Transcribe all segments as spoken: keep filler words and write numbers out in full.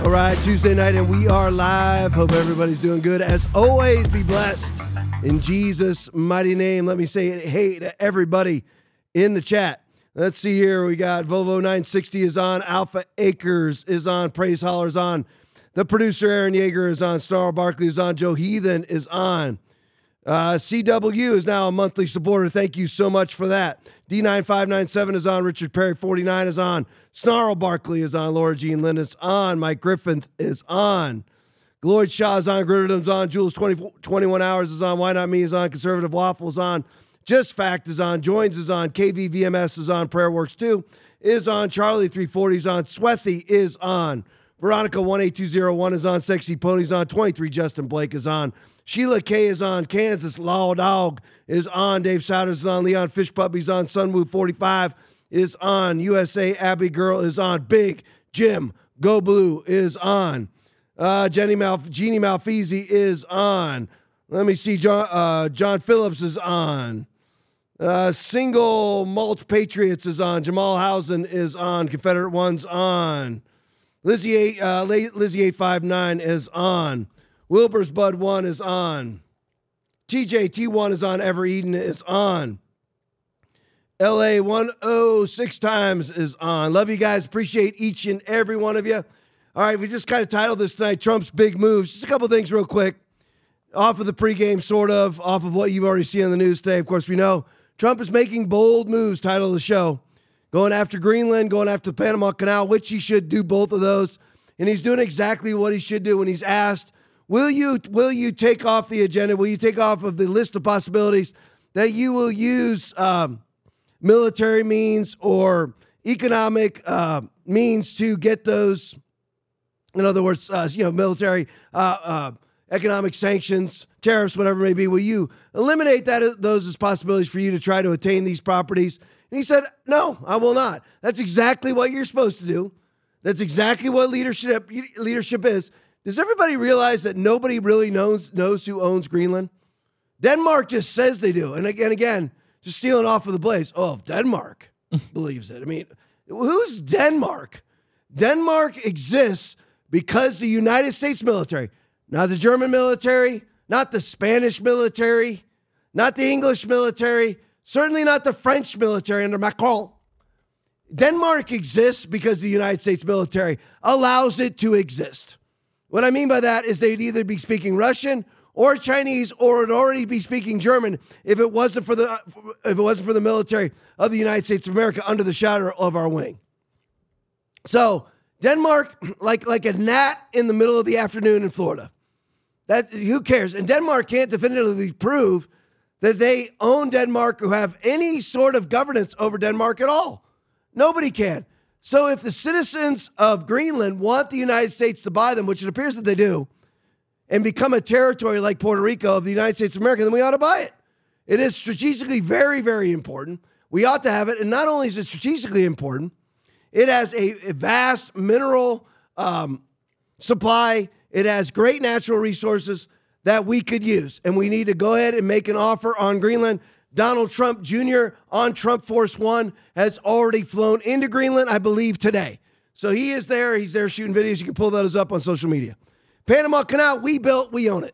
All right, Tuesday night, and we are live. Hope everybody's doing good. As always, be blessed in Jesus' mighty name. Let me say hey to everybody in the chat. Let's see here. We got Volvo nine sixty is on. Alpha Acres is on. Praise Holler is on. The producer, Aaron Yeager, is on. Snarl Barkley is on. Joe Heathen is on. Uh, C W is now a monthly supporter. Thank you so much for that. D nine five nine seven is on. Richard Perry forty-nine is on. Snarl Barkley is on. Laura Jean Lynn is on. Mike Griffin is on. Gloyd Shaw is on. Gritterdom's on. Jules twenty, twenty-one hours is on. Why Not Me is on. Conservative Waffles on. Just Fact is on. Joins is on. K V V M S is on. Prayer Works two is on. Charlie three forty is on. Swethy is on. Veronica one eight two zero one is on. Sexy Ponies on. twenty-three Justin Blake is on. Sheila K is on. Kansas Law Dog is on. Dave Souders is on. Leon Fish Puppy's on. Sunwoo forty-five is on. U S A Abby Girl is on. Big Jim Go Blue is on. Uh, Jenny Mal- Jeannie Malfeasy is on. Let me see. John uh, John Phillips is on. Uh, Single Malt Patriots is on. Jamal Housen is on. Confederate One's on. Lizzie eight uh, Lizzie eight five nine is on. Wilbur's Bud one is on. T J T one is on. Ever Eden is on. L A one oh six times is on. Love you guys. Appreciate each and every one of you. All right, we just kind of titled this tonight, Trump's Big Moves. Just a couple things real quick. Off of the pregame, sort of. Off of what you've already seen on the news today. Of course, we know Trump is making bold moves, title of the show. Going after Greenland, going after the Panama Canal, which he should do both of those. And he's doing exactly what he should do when he's asked, Will you will you take off the agenda? Will you take off of the list of possibilities that you will use um, military means or economic uh, means to get those? In other words, uh, you know, military, uh, uh, economic sanctions, tariffs, whatever it may be. Will you eliminate that those as possibilities for you to try to attain these properties? And he said, no, I will not. That's exactly what you're supposed to do. That's exactly what leadership leadership is. Does everybody realize that nobody really knows knows who owns Greenland? Denmark just says they do. And again, again, just stealing off of the blaze. Oh, if Denmark believes it. I mean, who's Denmark? Denmark exists because the United States military, not the German military, not the Spanish military, not the English military, certainly not the French military under Macron. Denmark exists because the United States military allows it to exist. What I mean by that is they'd either be speaking Russian or Chinese, or would already be speaking German if it wasn't for the if it wasn't for the military of the United States of America under the shadow of our wing. So Denmark, like like a gnat in the middle of the afternoon in Florida. That who cares? And Denmark can't definitively prove that they own Denmark or have any sort of governance over Denmark at all. Nobody can. So if the citizens of Greenland want the United States to buy them, which it appears that they do, and become a territory like Puerto Rico of the United States of America, then we ought to buy it. It is strategically very, very important. We ought to have it. And not only is it strategically important, it has a, a vast mineral um, supply. It has great natural resources that we could use. And we need to go ahead and make an offer on Greenland. Donald Trump Junior on Trump Force One has already flown into Greenland, I believe, today. So he is there. He's there shooting videos. You can pull those up on social media. Panama Canal, we built, we own it.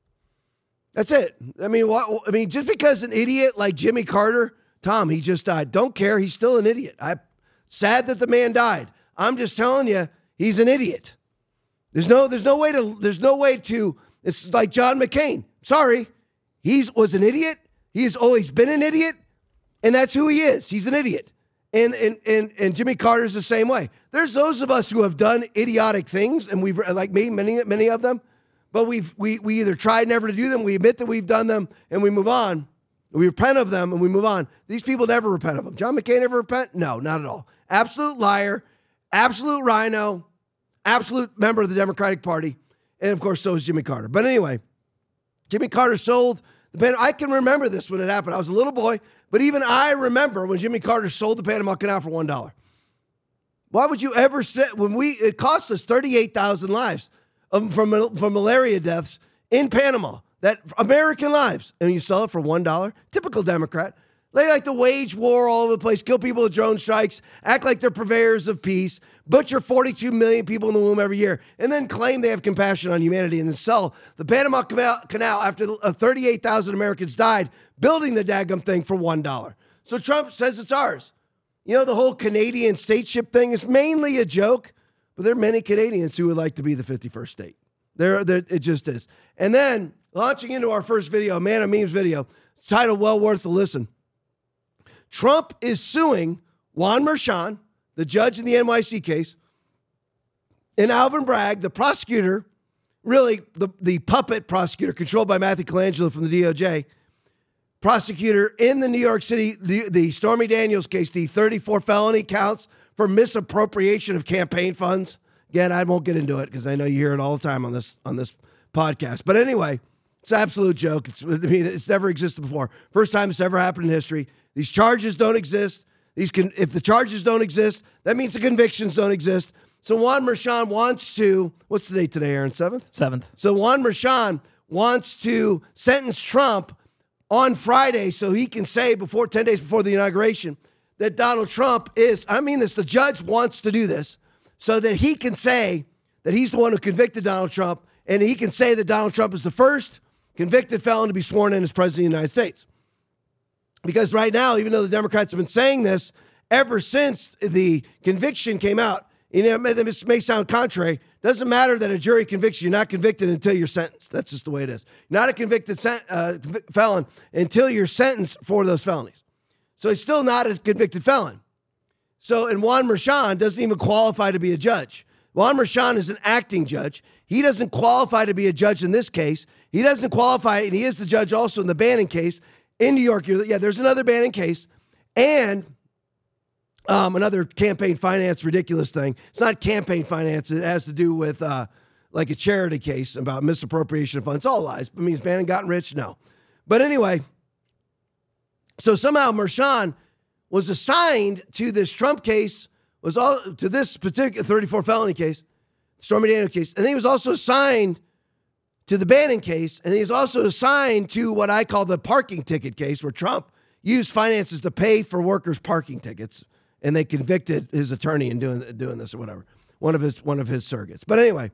That's it. I mean, what, I mean, just because an idiot like Jimmy Carter, Tom, he just died. Don't care. He's still an idiot. I'm sad that the man died. I'm just telling you, he's an idiot. There's no, there's no way to, there's no way to, it's like John McCain. Sorry. He was an idiot. He has always been an idiot, and that's who he is. He's an idiot. And and and and Jimmy Carter's the same way. There's those of us who have done idiotic things, and we've like me, many many of them, but we've we we either tried never to do them, we admit that we've done them, and we move on. We repent of them, and we move on. These people never repent of them. John McCain ever repent? No, not at all. Absolute liar, absolute rhino, absolute member of the Democratic Party, and of course, so is Jimmy Carter. But anyway, Jimmy Carter sold. I can remember this when it happened. I was a little boy, but even I remember when Jimmy Carter sold the Panama Canal for one dollar. Why would you ever say, when we, it cost us thirty-eight thousand lives um, from, from malaria deaths in Panama, that American lives, and you sell it for one dollar? Typical Democrat. They like to wage war all over the place, kill people with drone strikes, act like they're purveyors of peace, butcher forty-two million people in the womb every year, and then claim they have compassion on humanity and then sell the Panama Canal after thirty-eight thousand Americans died building the daggum thing for one dollar. So Trump says it's ours. You know, the whole Canadian stateship thing is mainly a joke, but there are many Canadians who would like to be the fifty-first state. There, there, it just is. And then launching into our first video, Man of Memes video, it's titled Well Worth a Listen. Trump is suing Juan Merchan, the judge in the N Y C case, and Alvin Bragg, the prosecutor, really the, the puppet prosecutor controlled by Matthew Colangelo from the D O J, prosecutor in the New York City, the, the Stormy Daniels case, the thirty-four felony counts for misappropriation of campaign funds. Again, I won't get into it because I know you hear it all the time on this on this podcast. But anyway, it's an absolute joke. It's, I mean, it's never existed before. First time it's ever happened in history. These charges don't exist. These can, if the charges don't exist, that means the convictions don't exist. So Juan Merchan wants to, what's the date today, Aaron? seventh? seventh. So Juan Merchan wants to sentence Trump on Friday so he can say before ten days before the inauguration that Donald Trump is, I mean this, the judge wants to do this so that he can say that he's the one who convicted Donald Trump, and he can say that Donald Trump is the first convicted felon to be sworn in as president of the United States. Because right now, even though the Democrats have been saying this ever since the conviction came out, you know, this may sound contrary, doesn't matter that a jury convicts you, you're not convicted until you're sentenced. That's just the way it is. You're not a convicted sen- uh, felon until you're sentenced for those felonies. So he's still not a convicted felon. So, and Juan Merchan doesn't even qualify to be a judge. Juan Merchan is an acting judge. He doesn't qualify to be a judge in this case. He doesn't qualify, and he is the judge also in the Bannon case in New York. Yeah, there's another Bannon case. And um, another campaign finance ridiculous thing. It's not campaign finance. It has to do with uh, like a charity case about misappropriation of funds. It's all lies. It means Bannon gotten rich? No. But anyway, so somehow Merchan was assigned to this Trump case, was all to this particular thirty-four felony case, Stormy Daniels case, and then he was also assigned to the Bannon case, and he's also assigned to what I call the parking ticket case, where Trump used finances to pay for workers' parking tickets, and they convicted his attorney in doing doing this or whatever, one of his one of his surrogates. But anyway,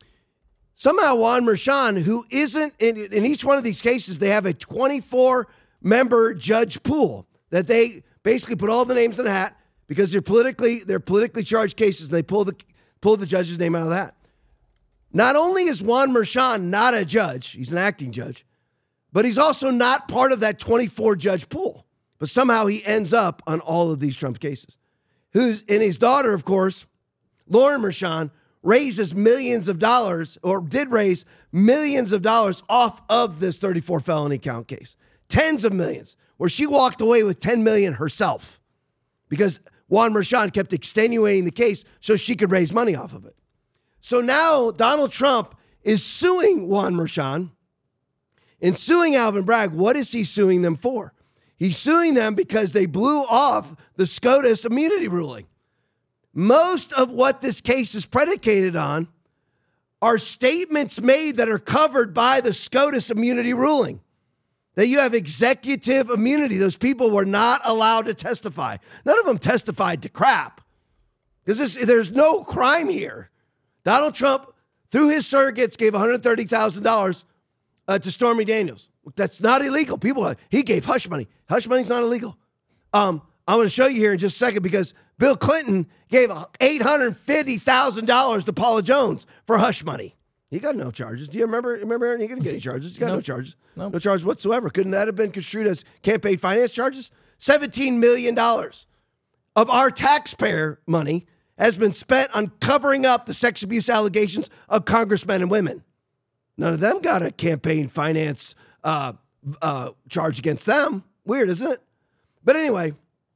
somehow Juan Merchan, who isn't in, in each one of these cases, they have a twenty-four member judge pool that they basically put all the names in a hat because they're politically they're politically charged cases, and they pull the pull the judge's name out of the hat. Not only is Juan Merchan not a judge, he's an acting judge, but he's also not part of that twenty-four judge pool. But somehow he ends up on all of these Trump cases. Who's and his daughter, of course, Lauren Merchan, raises millions of dollars, or did raise millions of dollars off of this thirty-four felony count case. Tens of millions, where she walked away with ten million herself because Juan Merchan kept extenuating the case so she could raise money off of it. So now Donald Trump is suing Juan Merchan and suing Alvin Bragg. What is he suing them for? He's suing them because they blew off the SCOTUS immunity ruling. Most of what this case is predicated on are statements made that are covered by the SCOTUS immunity ruling. That you have executive immunity. Those people were not allowed to testify. None of them testified to crap. Because there's no crime here. Donald Trump, through his surrogates, gave one hundred thirty thousand dollars uh, to Stormy Daniels. That's not illegal. People, he gave hush money. Hush money's not illegal. Um, I'm going to show you here in just a second because Bill Clinton gave eight hundred fifty thousand dollars to Paula Jones for hush money. He got no charges. Do you remember? Remember, Aaron? He didn't get any charges. He got nope. no charges. Nope. No charges whatsoever. Couldn't that have been construed as campaign finance charges? seventeen million dollars of our taxpayer money has been spent on covering up the sex abuse allegations of congressmen and women. None of them got a campaign finance uh, uh, charge against them. Weird, isn't it? But anyway,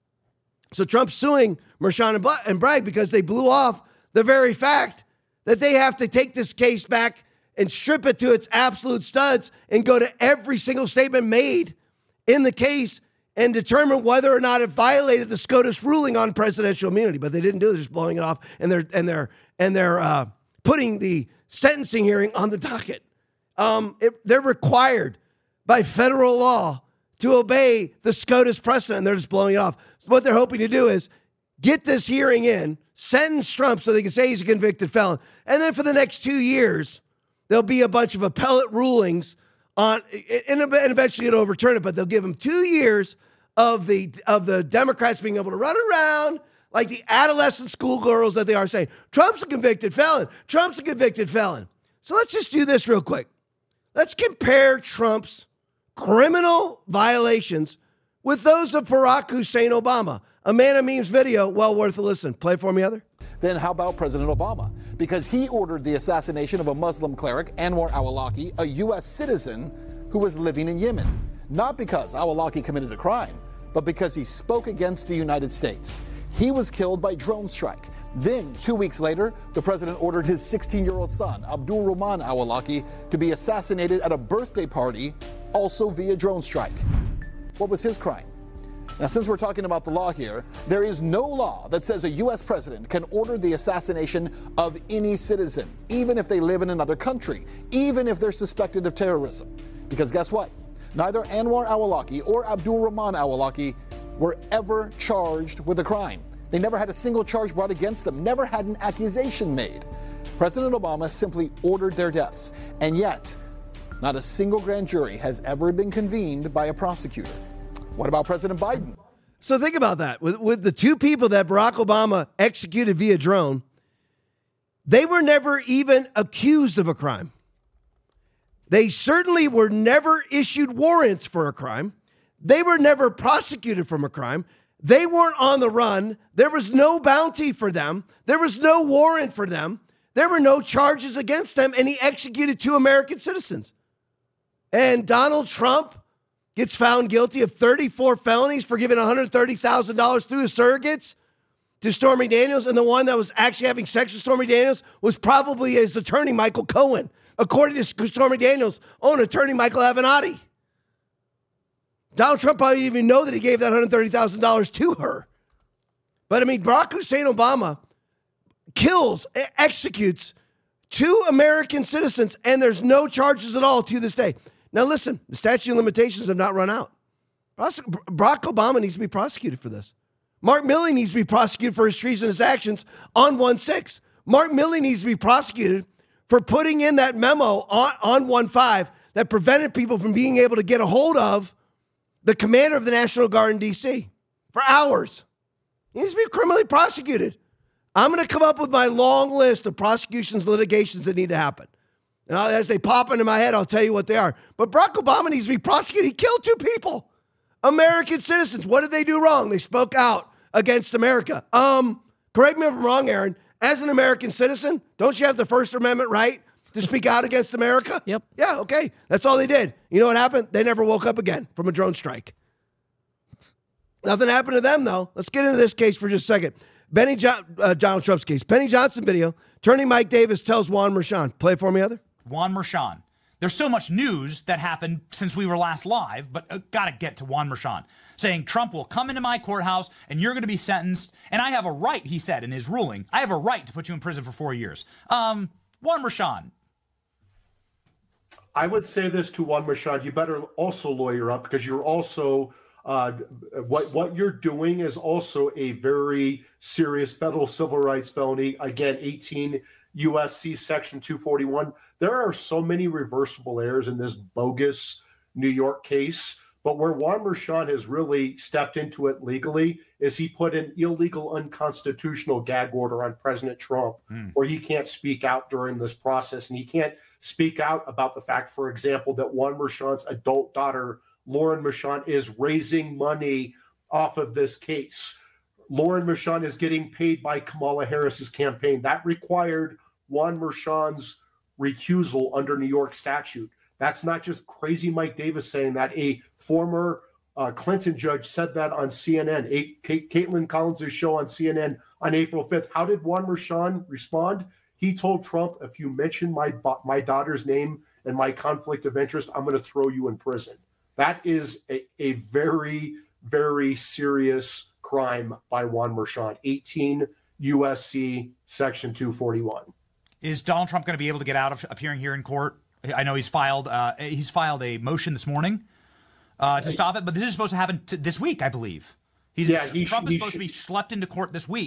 so Trump's suing Merchan and, Bla- and Bragg because they blew off the very fact that they have to take this case back and strip it to its absolute studs and go to every single statement made in the case and determine whether or not it violated the SCOTUS ruling on presidential immunity. But they didn't do it. They're just blowing it off, and they're and they're and they're uh, putting the sentencing hearing on the docket. Um, it, they're required by federal law to obey the SCOTUS precedent. And they're just blowing it off. So what they're hoping to do is get this hearing in sentence Trump so they can say he's a convicted felon. And then for the next two years, there'll be a bunch of appellate rulings on, and eventually it'll overturn it, but they'll give him two years of the of the Democrats being able to run around like the adolescent schoolgirls that they are, saying, Trump's a convicted felon. Trump's a convicted felon. So let's just do this real quick. Let's compare Trump's criminal violations with those of Barack Hussein Obama. A Man of Memes video, well worth a listen. Play for me, Heather. Then how about President Obama? Because he ordered the assassination of a Muslim cleric, Anwar al-Awlaki, a U S citizen who was living in Yemen. Not because al-Awlaki committed a crime, but because he spoke against the United States. He was killed by drone strike. Then, two weeks later, the president ordered his sixteen-year-old son, Abdul Rahman al-Awlaki, to be assassinated at a birthday party, also via drone strike. What was his crime? Now, since we're talking about the law here, there is no law that says a U S president can order the assassination of any citizen, even if they live in another country, even if they're suspected of terrorism. Because guess what? Neither Anwar al-Awlaki or Abdul Rahman al-Awlaki were ever charged with a crime. They never had a single charge brought against them, never had an accusation made. President Obama simply ordered their deaths, and yet not a single grand jury has ever been convened by a prosecutor. What about President Biden? So think about that. With, with the two people that Barack Obama executed via drone, they were never even accused of a crime. They certainly were never issued warrants for a crime. They were never prosecuted from a crime. They weren't on the run. There was no bounty for them. There was no warrant for them. There were no charges against them, and he executed two American citizens. And Donald Trump gets found guilty of thirty-four felonies for giving one hundred thirty thousand dollars through his surrogates to Stormy Daniels, and the one that was actually having sex with Stormy Daniels was probably his attorney, Michael Cohen, according to Stormy Daniels' own attorney, Michael Avenatti. Donald Trump probably didn't even know that he gave that one hundred thirty thousand dollars to her. But, I mean, Barack Hussein Obama kills, executes two American citizens, and there's no charges at all to this day. Now, listen, the statute of limitations have not run out. Barack Obama needs to be prosecuted for this. Mark Milley needs to be prosecuted for his treasonous actions on one six. Mark Milley needs to be prosecuted for putting in that memo on, on one five that prevented people from being able to get a hold of the commander of the National Guard in D C for hours. He needs to be criminally prosecuted. I'm going to come up with my long list of prosecutions, litigations that need to happen. And I'll, as they pop into my head, I'll tell you what they are. But Barack Obama needs to be prosecuted. He killed two people, American citizens. What did they do wrong? They spoke out against America. Um, correct me if I'm wrong, Aaron. As an American citizen, don't you have the First Amendment right to speak out against America? Yep. Yeah, okay. That's all they did. You know what happened? They never woke up again from a drone strike. Nothing happened to them, though. Let's get into this case for just a second. Benny jo- uh, Donald Trump's case. Benny Johnson video. Attorney Mike Davis tells Juan Merchan. Play it for me, Heather. Juan Merchan. There's so much news that happened since we were last live, but uh, got to get to Juan Merchan saying Trump will come into my courthouse and you're going to be sentenced. And I have a right, he said in his ruling, I have a right to put you in prison for four years. Um, Juan Merchan. I would say this to Juan Merchan, you better also lawyer up because you're also, uh, what, what you're doing is also a very serious federal civil rights felony. Again, eighteen U S C section two forty-one. There are so many reversible errors in this bogus New York case, but where Juan Merchan has really stepped into it legally is he put an illegal, unconstitutional gag order on President Trump, mm. where he can't speak out during this process, and he can't speak out about the fact, for example, that Juan Merchan's adult daughter, Lauren Merchan, is raising money off of this case. Lauren Merchan is getting paid by Kamala Harris's campaign. That required Juan Merchan's recusal under New York statute. That's not just crazy Mike Davis saying that. A former uh, Clinton judge said that on C N N. A- K- Caitlin Collins' show on C N N on April fifth. How did Juan Merchan respond? He told Trump, if you mention my my daughter's name and my conflict of interest, I'm going to throw you in prison. That is a, a very, very serious crime by Juan Merchan. eighteen U S C section two forty-one. Is Donald Trump going to be able to get out of appearing here in court? I know he's filed uh, he's filed a motion this morning uh, to stop it, but this is supposed to happen t- this week, I believe. He's, yeah, he Trump sh- is supposed sh- to be schlepped into court this week.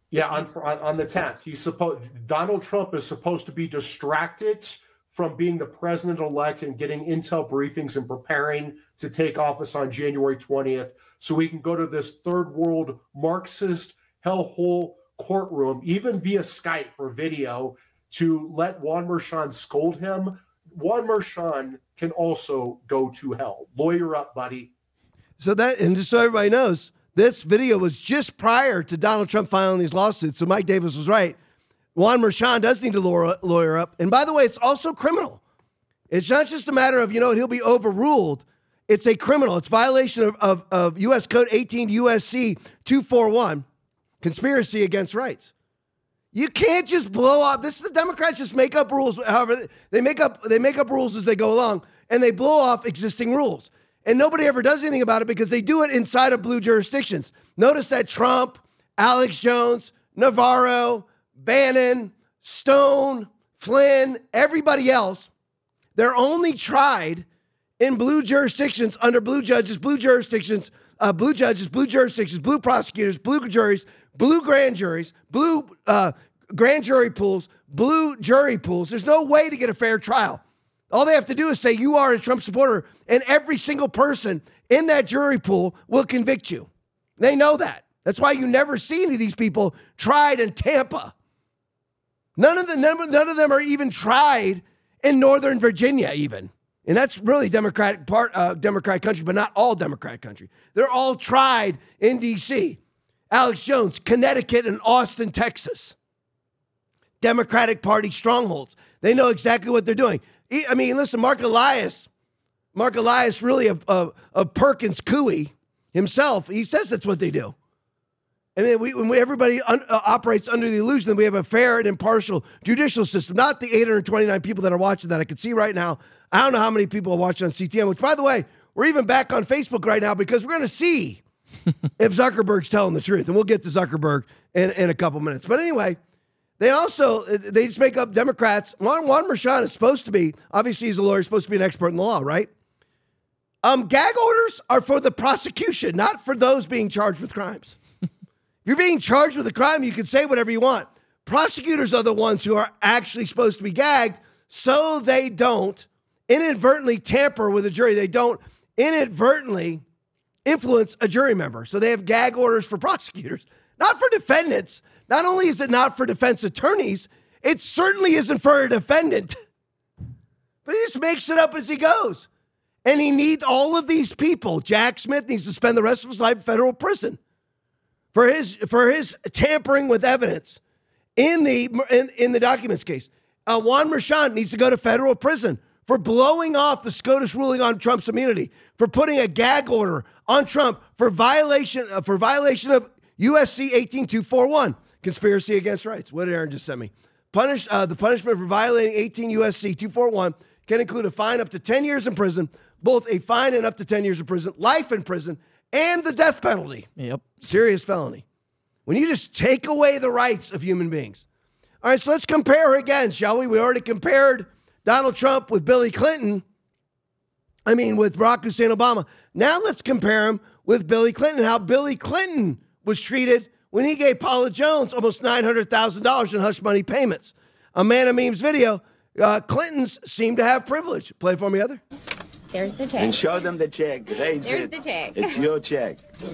Yeah, on on, on the tenth, he's supposed Donald Trump is supposed to be distracted from being the president-elect and getting intel briefings and preparing to take office on January twentieth, so we can go to this third world Marxist hellhole courtroom, even via Skype or video, to let Juan Merchan scold him. Juan Merchan can also go to hell. Lawyer up, buddy. So that, and just so everybody knows, this video was just prior to Donald Trump filing these lawsuits. So Mike Davis was right. Juan Merchan does need to lawyer, lawyer up. And by the way, it's also criminal. It's not just a matter of, you know, he'll be overruled. It's a criminal. It's violation of, of, of U S Code eighteen U S C two forty-one, conspiracy against rights. You can't just blow up. This is the Democrats just make up rules. However, they make up they make up rules as they go along, and they blow off existing rules. And nobody ever does anything about it because they do it inside of blue jurisdictions. Notice that Trump, Alex Jones, Navarro, Bannon, Stone, Flynn, everybody else, they're only tried in blue jurisdictions under blue judges, blue jurisdictions, uh, blue judges, blue jurisdictions, blue prosecutors, blue juries, blue grand juries, blue uh, grand jury pools, blue jury pools. There's no way to get a fair trial. All they have to do is say you are a Trump supporter, and every single person in that jury pool will convict you. They know that. That's why you never see any of these people tried in Tampa. None of them, none of them are even tried in Northern Virginia, even. And that's really Democratic part, uh, Democratic country, but not all Democratic country. They're all tried in D C. Alex Jones, Connecticut and Austin, Texas. Democratic Party strongholds. They know exactly what they're doing. I mean, listen, Mark Elias, Mark Elias, really a, a, a Perkins Coie himself. He says that's what they do. I mean, we, when we, everybody un, uh, operates under the illusion that we have a fair and impartial judicial system, not the eight hundred twenty-nine people that are watching that I can see right now. I don't know how many people are watching on C T M, which, by the way, we're even back on Facebook right now because we're going to see if Zuckerberg's telling the truth. And we'll get to Zuckerberg in, in a couple minutes. But anyway, they also, they just make up Democrats. Juan, Juan Merchan is supposed to be, obviously he's a lawyer, supposed to be an expert in the law, right? Um, gag orders are for the prosecution, not for those being charged with crimes. If you're being charged with a crime, you can say whatever you want. Prosecutors are the ones who are actually supposed to be gagged so they don't inadvertently tamper with a jury. They don't inadvertently influence a jury member. So they have gag orders for prosecutors, not for defendants. Not only is it not for defense attorneys, it certainly isn't for a defendant. But he just makes it up as he goes. And he needs all of these people. Jack Smith needs to spend the rest of his life in federal prison for his for his tampering with evidence in the in, in the documents case. Uh, Juan Merchan needs to go to federal prison for blowing off the SCOTUS ruling on Trump's immunity, for putting a gag order on Trump for violation uh, for violation of U S C eighteen two forty-one. Conspiracy against rights. What did Aaron just send me? Punish, uh, the punishment for violating eighteen U S C two forty-one can include a fine up to ten years in prison, both a fine and up to ten years in prison, life in prison, and the death penalty. Yep. Serious felony. When you just take away the rights of human beings. All right, so let's compare again, shall we? We already compared Donald Trump with Billy Clinton. I mean, with Barack Hussein Obama. Now let's compare him with Billy Clinton, how Billy Clinton was treated when he gave Paula Jones almost nine hundred thousand dollars in hush money payments. A Man of Memes video, uh, Clintons seem to have privilege. Play for me, Heather. There's the check. And show them the check. Raise There's it. the check. It's your check.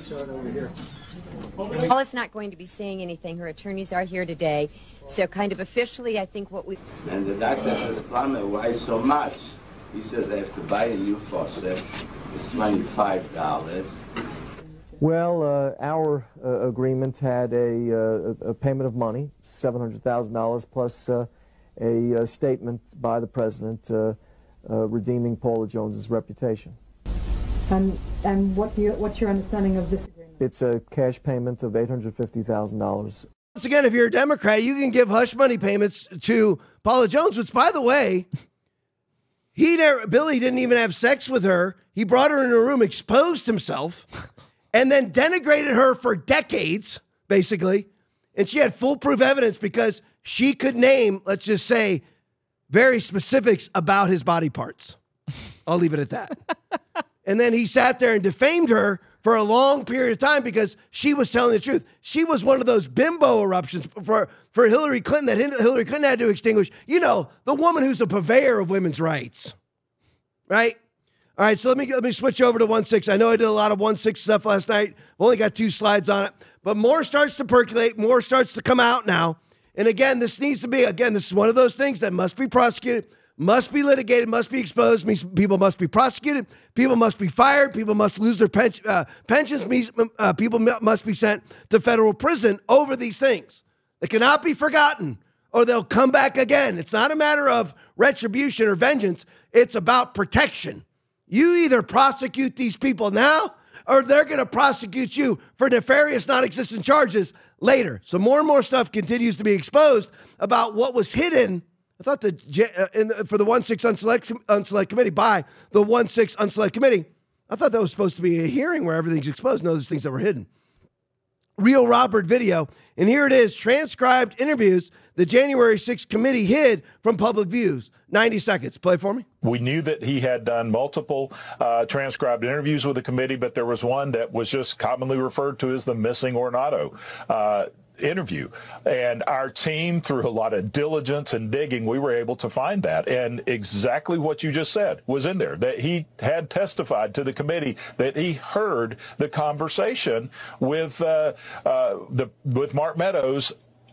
Paula's not going to be saying anything. Her attorneys are here today. So kind of officially, I think what we... And the doctor says, Plummer, why so much? He says, I have to buy a new faucet. It's twenty-five dollars. Well, uh, our uh, agreement had a, uh, a payment of money, seven hundred thousand dollars, plus uh, a, a statement by the president uh, uh, redeeming Paula Jones's reputation. And, and what you, what's your understanding of this agreement? It's a cash payment of eight hundred fifty thousand dollars. Once again, if you're a Democrat, you can give hush money payments to Paula Jones, which, by the way, he never, Billy didn't even have sex with her. He brought her into a room, exposed himself, and then denigrated her for decades, basically. And she had foolproof evidence because she could name, let's just say, very specifics about his body parts. I'll leave it at that. And then he sat there and defamed her for a long period of time because she was telling the truth. She was one of those bimbo eruptions for, for Hillary Clinton that Hillary Clinton had to extinguish. You know, the woman who's a purveyor of women's rights, right? All right, so let me let me switch over to one six. I know I did a lot of one six stuff last night. I've only got two slides on it, but more starts to percolate, more starts to come out now. And again, this needs to be, again, this is one of those things that must be prosecuted, must be litigated, must be exposed. Means people must be prosecuted, people must be fired, people must lose their pen, uh, pensions, uh, people must be sent to federal prison over these things. They cannot be forgotten or they'll come back again. It's not a matter of retribution or vengeance. It's about protection. You either prosecute these people now or they're going to prosecute you for nefarious, non-existent charges later. So more and more stuff continues to be exposed about what was hidden. I thought the, uh, in the for the one six Unselect, Unselect Committee, by the one six Unselect Committee, I thought that was supposed to be a hearing where everything's exposed. No, there's things that were hidden. Real Robert video, and here it is, transcribed interviews the January sixth committee hid from public views. ninety seconds. Play for me. We knew that he had done multiple uh, transcribed interviews with the committee, but there was one that was just commonly referred to as the missing Ornato uh, interview. And our team, through a lot of diligence and digging, we were able to find that. And exactly what you just said was in there, that he had testified to the committee that he heard the conversation with uh, uh, the with Mark Meadows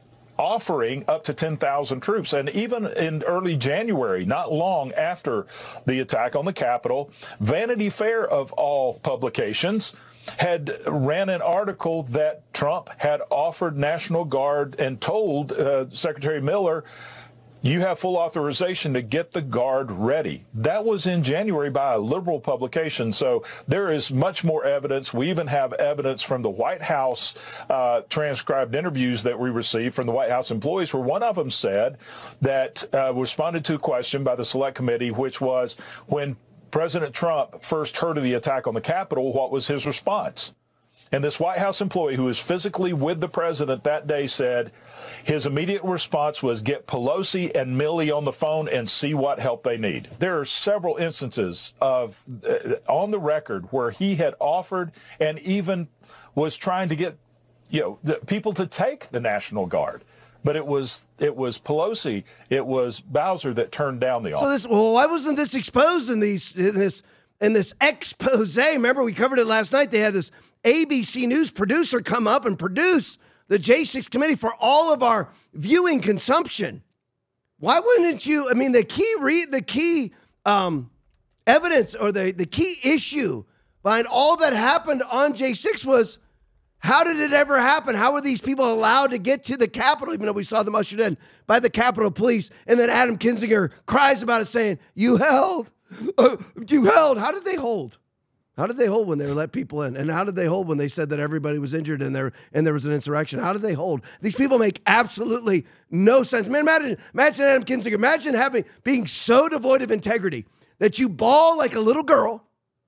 offering up to ten thousand troops. And even in early January, not long after the attack on the Capitol, Vanity Fair, of all publications, had ran an article that Trump had offered National Guard and told uh, Secretary Miller, you have full authorization to get the Guard ready. That was in January by a liberal publication. So there is much more evidence. We even have evidence from the White House uh, transcribed interviews that we received from the White House employees, where one of them said that uh, responded to a question by the Select Committee, which was, when President Trump first heard of the attack on the Capitol, what was his response? And this White House employee who was physically with the president that day said his immediate response was, get Pelosi and Milley on the phone and see what help they need. There are several instances of uh, on the record where he had offered and even was trying to get, you know, the people to take the National Guard. But it was it was Pelosi, it was Bowser that turned down the offer. So this, well, why wasn't this exposed in these in this in this expose? Remember, we covered it last night. They had this A B C News producer come up and produce the J six committee for all of our viewing consumption. Why wouldn't you? I mean, the key read the key um, evidence or the the key issue behind all that happened on J six was, how did it ever happen? How were these people allowed to get to the Capitol, even though we saw them ushered in by the Capitol Police? And then Adam Kinzinger cries about it, saying, you held, uh, you held. How did they hold? How did they hold when they let people in? And how did they hold when they said that everybody was injured and there and there was an insurrection? How did they hold? These people make absolutely no sense. Man, imagine, imagine Adam Kinzinger. Imagine having being so devoid of integrity that you bawl like a little girl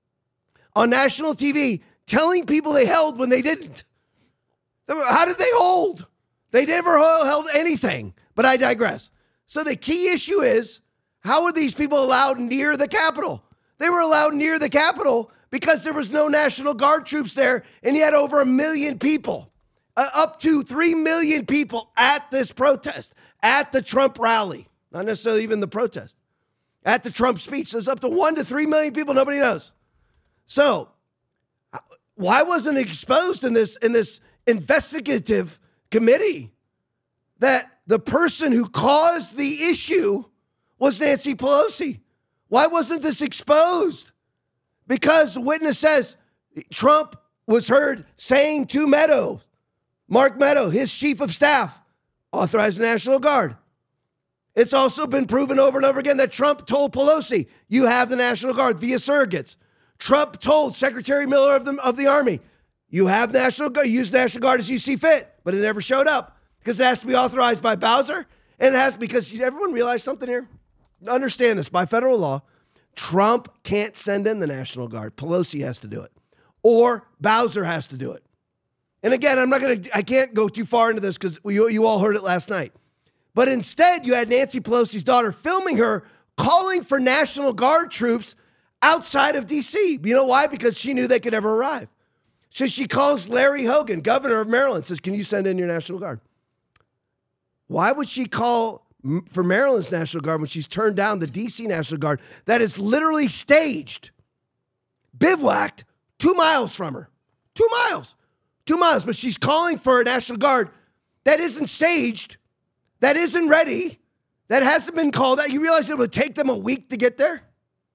on national T V, telling people they held when they didn't. How did they hold? They never held anything, but I digress. So the key issue is, how were these people allowed near the Capitol? They were allowed near the Capitol because there was no National Guard troops there, and you had over a million people, uh, up to three million people at this protest, at the Trump rally, not necessarily even the protest, at the Trump speech. There's up to one to three million people, nobody knows. So why wasn't it exposed in this in this investigative committee that the person who caused the issue was Nancy Pelosi? Why wasn't this exposed? Because the witness says Trump was heard saying to Meadows, Mark Meadows, his chief of staff, authorize the National Guard. It's also been proven over and over again that Trump told Pelosi, you have the National Guard via surrogates. Trump told Secretary Miller of the, of the Army, you have National Guard, use National Guard as you see fit, but it never showed up because it has to be authorized by Bowser, and it has because everyone realized something here. Understand this, by federal law, Trump can't send in the National Guard. Pelosi has to do it, or Bowser has to do it. And again, I'm not going to, I can't go too far into this because you, you all heard it last night. But instead, you had Nancy Pelosi's daughter filming her calling for National Guard troops outside of D C. You know why? Because she knew they could never arrive. So she calls Larry Hogan, governor of Maryland, says, can you send in your National Guard? Why would she call for Maryland's National Guard when she's turned down the D C National Guard that is literally staged, bivouacked two miles from her? Two miles. Two miles. But she's calling for a National Guard that isn't staged, that isn't ready, that hasn't been called out. You realize it would take them a week to get there?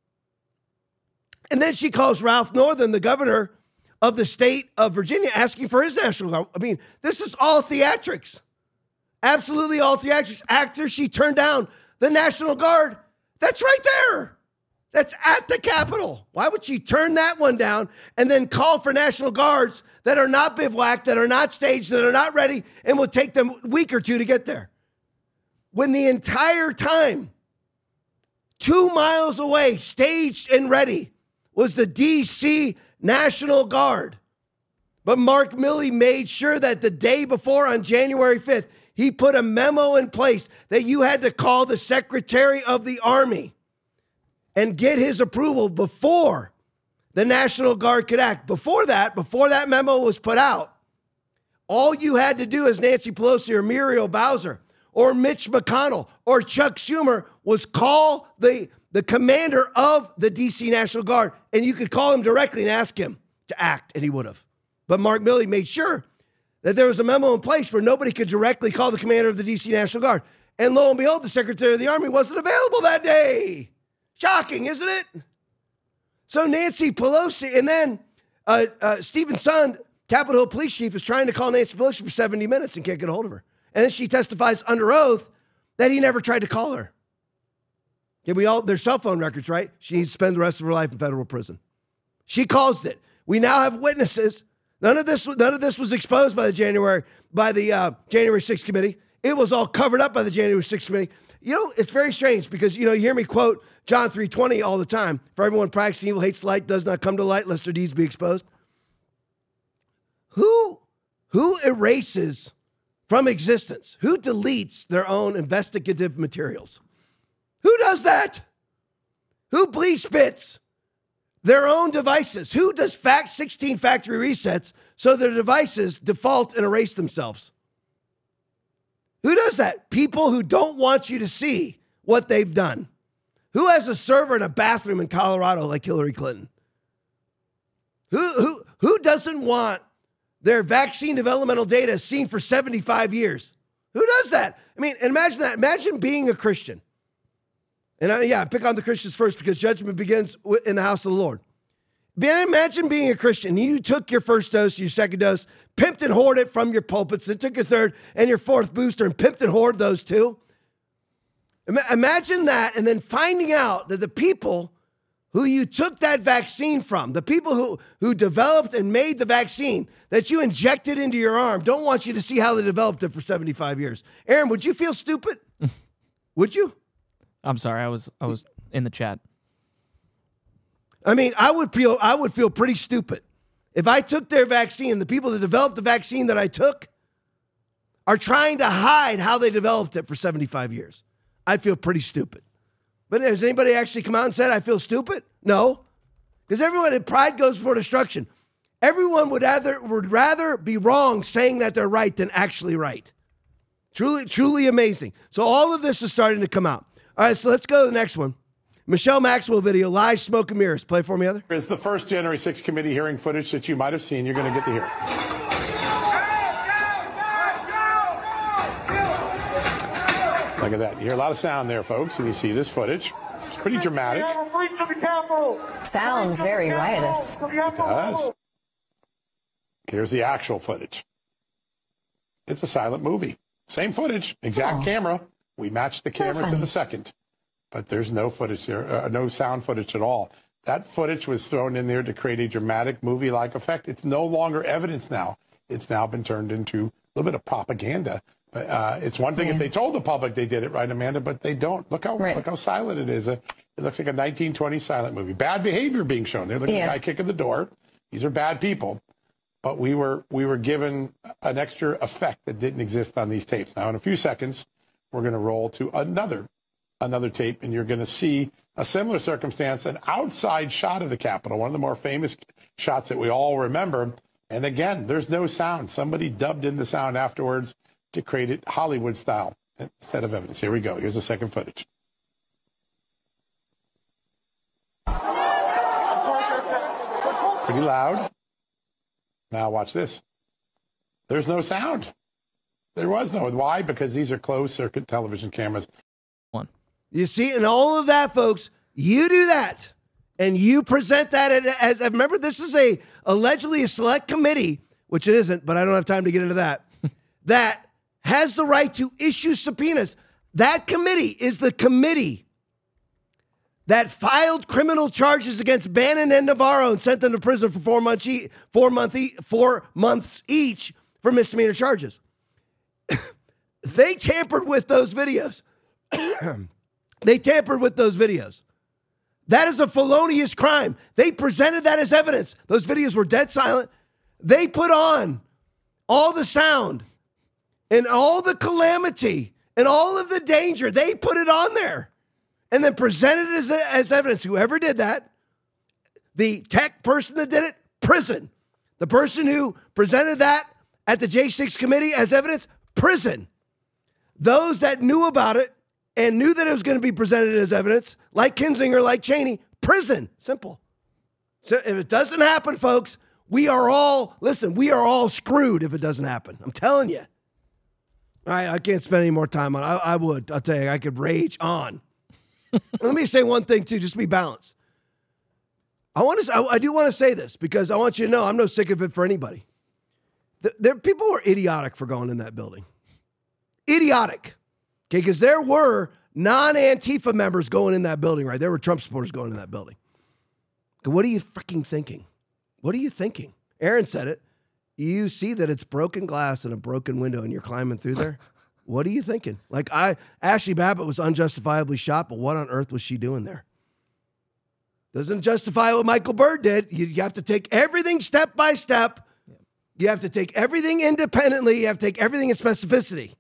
And then she calls Ralph Northam, the governor of the state of Virginia, asking for his National Guard. I mean, this is all theatrics. Absolutely all theatrics. After she turned down the National Guard, that's right there. That's at the Capitol. Why would she turn that one down and then call for National Guards that are not bivouacked, that are not staged, that are not ready, and will take them a week or two to get there? When the entire time, two miles away, staged and ready, was the D C National Guard. But Mark Milley made sure that the day before, on January fifth, he put a memo in place that you had to call the Secretary of the Army and get his approval before the National Guard could act. Before that, before that memo was put out, all you had to do as Nancy Pelosi or Muriel Bowser or Mitch McConnell or Chuck Schumer was call the, the commander of the D C National Guard, and you could call him directly and ask him to act, and he would have. But Mark Milley made sure that there was a memo in place where nobody could directly call the commander of the D C National Guard. And lo and behold, the Secretary of the Army wasn't available that day. Shocking, isn't it? So Nancy Pelosi, and then uh, uh, Stephen Sund, Capitol Hill Police Chief, is trying to call Nancy Pelosi for seventy minutes and can't get a hold of her. And then she testifies under oath that he never tried to call her. Yeah, we all, there's cell phone records, right? She needs to spend the rest of her life in federal prison. She caused it. We now have witnesses. None of this, none of this was exposed by the January, by the uh, January sixth committee. It was all covered up by the January sixth committee. You know, it's very strange because, you know, you hear me quote John three twenty all the time. For everyone practicing evil hates light, does not come to light, lest their deeds be exposed. Who, who erases from existence? Who deletes their own investigative materials? Who does that? Who bleach spits their own devices? Who does fact sixteen factory resets so their devices default and erase themselves? Who does that? People who don't want you to see what they've done. Who has a server in a bathroom in Colorado like Hillary Clinton? Who, who, who doesn't want their vaccine developmental data seen for seventy-five years? Who does that? I mean, imagine that. Imagine being a Christian. And I, yeah, I pick on the Christians first because judgment begins in the house of the Lord. Imagine being a Christian. You took your first dose, your second dose, pimped and hoarded it from your pulpits, then took your third and your fourth booster and pimped and hoarded those two. Imagine that, and then finding out that the people who you took that vaccine from, the people who, who developed and made the vaccine that you injected into your arm, don't want you to see how they developed it for seventy-five years. Aaron, would you feel stupid? Would you? I'm sorry, I was I was in the chat. I mean, I would feel I would feel pretty stupid if I took their vaccine and the people that developed the vaccine that I took are trying to hide how they developed it for seventy-five years. I'd feel pretty stupid. But has anybody actually come out and said I feel stupid? No. Because everyone, pride goes before destruction. Everyone would rather would rather be wrong saying that they're right than actually right. Truly, truly amazing. So all of this is starting to come out. All right, so let's go to the next one. Michelle Maxwell video, Lies, Smoke, and Mirrors. Play for me, Heather. It's the first January sixth committee hearing footage that you might have seen. You're going to get to hear. Look at that. You hear a lot of sound there, folks, and you see this footage. It's pretty dramatic. Sounds very riotous. It does. Here's the actual footage. It's a silent movie. Same footage, exact oh. camera. We matched the camera Perfect. to the second, but there's no footage there, uh, no sound footage at all. That footage was thrown in there to create a dramatic movie-like effect. It's no longer evidence now. It's now been turned into a little bit of propaganda. Uh, it's one thing yeah. if they told the public they did it right, Amanda, but they don't. Look how right. look how silent it is. Uh, it looks like a nineteen twenties silent movie. Bad behavior being shown. They're looking yeah. at the guy kicking the door. These are bad people. But we were we were given an extra effect that didn't exist on these tapes. Now, in a few seconds, we're going to roll to another another tape, and you're going to see a similar circumstance, an outside shot of the Capitol, one of the more famous shots that we all remember. And again, there's no sound. Somebody dubbed in the sound afterwards to create it Hollywood style instead of evidence. Here we go. Here's the second footage. Pretty loud. Now watch this. There's no sound. There was no. Why? Because these are closed circuit television cameras. One. You see, and all of that, folks, you do that. And you present that as, remember, this is a allegedly a select committee, which it isn't, but I don't have time to get into that, that has the right to issue subpoenas. That committee is the committee that filed criminal charges against Bannon and Navarro and sent them to prison for four months, e- four, month e- four months each for misdemeanor charges. They tampered with those videos. They tampered with those videos. That is a felonious crime. They presented that as evidence. Those videos were dead silent. They put on all the sound and all the calamity and all of the danger. They put it on there and then presented it as, as evidence. Whoever did that, the tech person that did it, prison. The person who presented that at the J six committee as evidence, prison. Those that knew about it and knew that it was going to be presented as evidence, like Kinzinger, like Cheney, prison. Simple. So if it doesn't happen, folks, we are all, listen, we are all screwed if it doesn't happen. I'm telling you. All right, I can't spend any more time on it. I, I would. I'll tell you, I could rage on. Let me say one thing, too, just to be balanced. I want to. I, I do want to say this because I want you to know I'm no sycophant for anybody. The, there, people were idiotic for going in that building. Idiotic. Okay, because there were non-Antifa members going in that building, right? There were Trump supporters going in that building. What are you freaking thinking? What are you thinking? Aaron said it. You see that it's broken glass and a broken window and you're climbing through there? What are you thinking? Like, I, Ashley Babbitt was unjustifiably shot, but what on earth was she doing there? Doesn't justify what Michael Byrd did. You, you have to take everything step by step. You have to take everything independently. You have to take everything in specificity.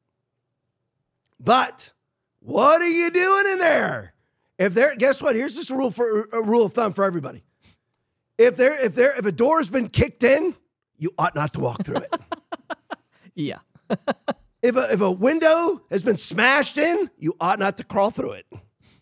But what are you doing in there? If there, guess what? Here's just a rule for a rule of thumb for everybody. If there, if there, if a door has been kicked in, you ought not to walk through it. Yeah. If a, if a window has been smashed in, you ought not to crawl through it.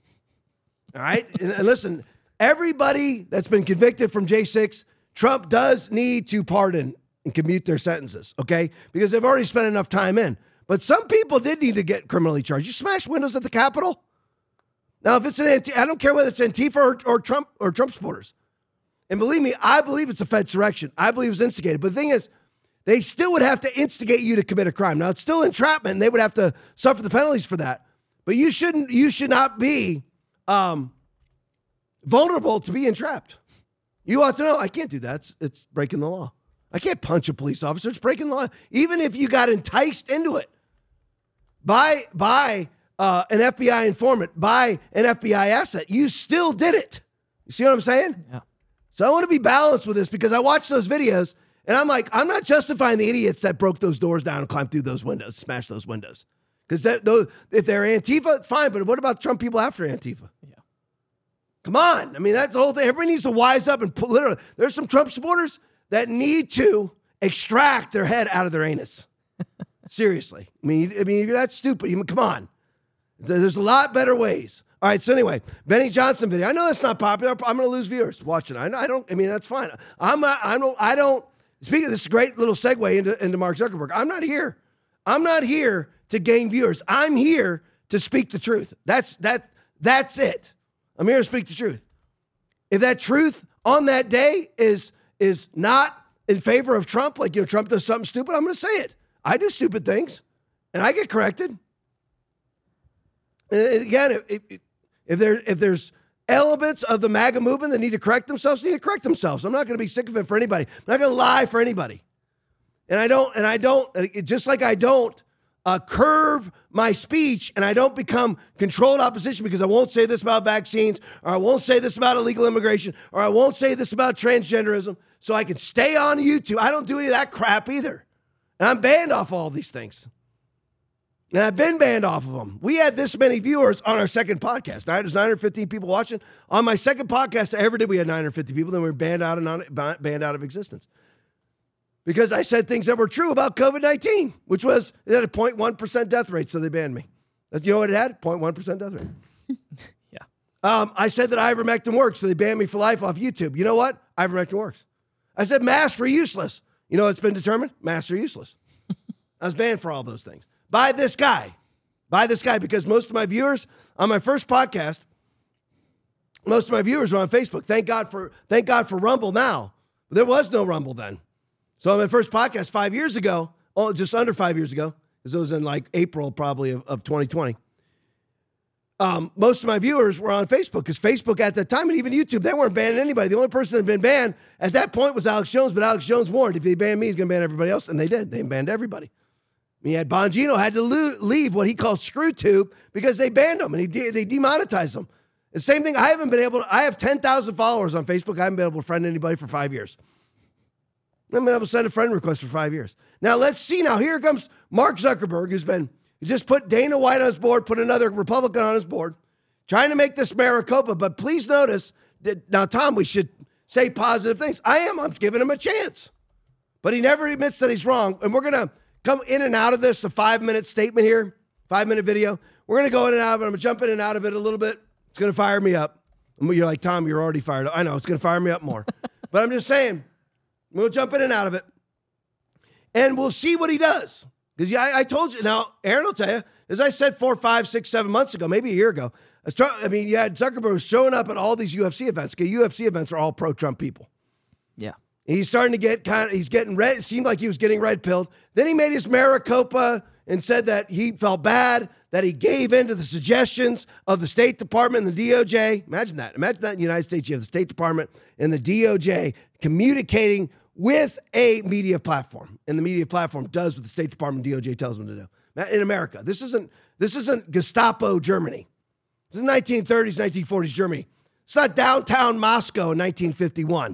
All right? And, and listen, everybody that's been convicted from J six, Trump does need to pardon and commute their sentences, okay? Because they've already spent enough time in. But some people did need to get criminally charged. You smash windows at the Capitol? Now, if it's an anti, I don't care whether it's Antifa or, or Trump or Trump supporters. And believe me, I believe it's a Fedsurrection. I believe it's instigated. But the thing is, they still would have to instigate you to commit a crime. Now, it's still entrapment, and they would have to suffer the penalties for that. But you shouldn't. You should not be um, vulnerable to be entrapped. You ought to know, I can't do that. It's, it's breaking the law. I can't punch a police officer. It's breaking the law. Even if you got enticed into it by, by uh, an F B I informant, by an F B I asset, you still did it. You see what I'm saying? Yeah. So I want to be balanced with this because I watch those videos and I'm like, I'm not justifying the idiots that broke those doors down and climbed through those windows, smashed those windows. Because if they're Antifa, fine. But what about Trump people after Antifa? Yeah. Come on. I mean, that's the whole thing. Everybody needs to wise up and put, literally, there's some Trump supporters that need to extract their head out of their anus. Seriously. I mean, I mean, that's stupid. I mean, come on. There's a lot better ways. All right, so anyway, Benny Johnson video. I know that's not popular. I'm going to lose viewers watching. I, I don't. I mean, that's fine. I'm not. I don't. I don't. Speaking of this great little segue into, into Mark Zuckerberg, I'm not here. I'm not here to gain viewers. I'm here to speak the truth. That's that. That's it. I'm here to speak the truth. If that truth on that day is is not in favor of Trump, like you know, Trump does something stupid, I'm going to say it. I do stupid things, and I get corrected. And again, if, if, if there if there's elements of the MAGA movement that need to correct themselves, they need to correct themselves. I'm not going to be sycophant for anybody. I'm not going to lie for anybody. And I don't, and I don't, just like I don't uh, curve my speech and I don't become controlled opposition because I won't say this about vaccines or I won't say this about illegal immigration or I won't say this about transgenderism so I can stay on YouTube. I don't do any of that crap either. And I'm banned off all of these things. And I've been banned off of them. We had this many viewers on our second podcast. There's nine hundred fifteen people watching. On my second podcast I ever did, we had nine hundred fifty people. Then we were banned out of non, banned out of existence. because I said things that were true about COVID nineteen, which was it had a zero point one percent death rate, so they banned me. You know what it had? zero point one percent death rate. Yeah. Um, I said that ivermectin works, so they banned me for life off YouTube. You know what? Ivermectin works. I said masks were useless. You know what's been determined? Masks are useless. I was banned for all those things. By this guy. By this guy, because most of my viewers on my first podcast, most of my viewers were on Facebook. Thank God for thank God for Rumble now. There was no Rumble then. So on my first podcast five years ago, oh, just under five years ago, because it was in like April probably of, of twenty twenty, um, most of my viewers were on Facebook, because Facebook at that time, and even YouTube, they weren't banning anybody. The only person that had been banned at that point was Alex Jones, but Alex Jones warned, if they ban me, he's going to ban everybody else, and they did. They banned everybody. He had Bongino had to lo- leave what he called ScrewTube because they banned him and he de- they demonetized him. The same thing, I haven't been able to, I have ten thousand followers on Facebook. I haven't been able to friend anybody for five years. I haven't been able to send a friend request for five years. Now let's see. Now here comes Mark Zuckerberg, who's been, he just put Dana White on his board, put another Republican on his board, trying to make this Maricopa. But please notice that, now Tom, we should say positive things. I am, I'm giving him a chance. But he never admits that he's wrong. And we're going to come in and out of this, a five-minute statement here, five-minute video. We're going to go in and out of it. I'm going to jump in and out of it a little bit. It's going to fire me up. You're like, Tom, you're already fired up. I know, it's going to fire me up more. But I'm just saying, we'll jump in and out of it. And we'll see what he does. Because yeah, I, I told you. Now, Aaron will tell you, as I said four, five, six, seven months ago, maybe a year ago, I, was try- I mean, you had Zuckerberg was showing up at all these U F C events. Because U F C events are all pro-Trump people. Yeah. He's starting to get kind of, he's getting red. It seemed like he was getting red pilled. Then he made his Maricopa and said that he felt bad, that he gave in to the suggestions of the State Department and the D O J. Imagine that. Imagine that in the United States, you have the State Department and the D O J communicating with a media platform. And the media platform does what the State Department and D O J tells them to do. In America, this isn't, this isn't Gestapo Germany. This is nineteen thirties, nineteen forties Germany. It's not downtown Moscow in nineteen fifty-one.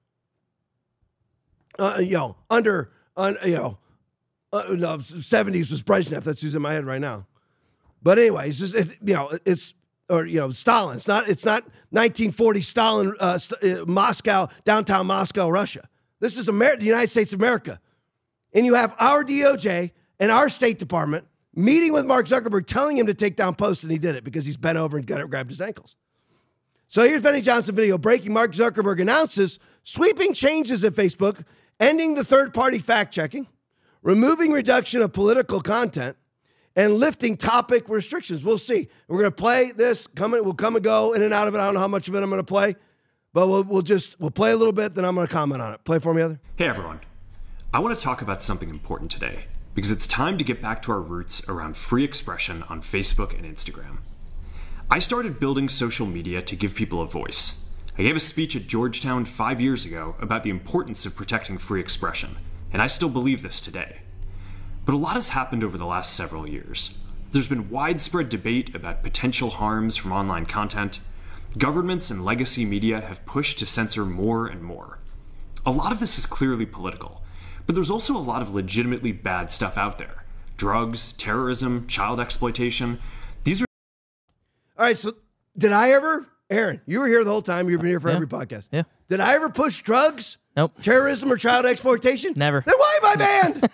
Uh, you know, under, uh, you know, uh, no, seventies was Brezhnev. That's who's in my head right now. But anyway, it's just, it, you know, it's, or, you know, Stalin. It's not, it's not nineteen forty Stalin, uh, st- uh, Moscow, downtown Moscow, Russia. This is Amer- the United States of America. And you have our D O J and our State Department meeting with Mark Zuckerberg, telling him to take down posts, and he did it because he's bent over and got it, grabbed his ankles. So here's Benny Johnson video breaking. Mark Zuckerberg announces sweeping changes at Facebook, ending the third-party fact-checking, removing reduction of political content, and lifting topic restrictions. We'll see. We're going to play this. Come in, we'll come and go in and out of it. I don't know how much of it I'm going to play, but we'll, we'll just we'll play a little bit, then I'm going to comment on it. Play for me, Heather. Hey, everyone. I want to talk about something important today because it's time to get back to our roots around free expression on Facebook and Instagram. I started building social media to give people a voice. I gave a speech at Georgetown five years ago about the importance of protecting free expression, and I still believe this today. But a lot has happened over the last several years. There's been widespread debate about potential harms from online content. Governments and legacy media have pushed to censor more and more. A lot of this is clearly political, but there's also a lot of legitimately bad stuff out there. Drugs, terrorism, child exploitation. These are... All right, so did I ever... Aaron, you were here the whole time. You've been here for yeah. every podcast. Yeah. Did I ever push drugs? Nope. Terrorism or child exploitation? Never. Then why am I banned?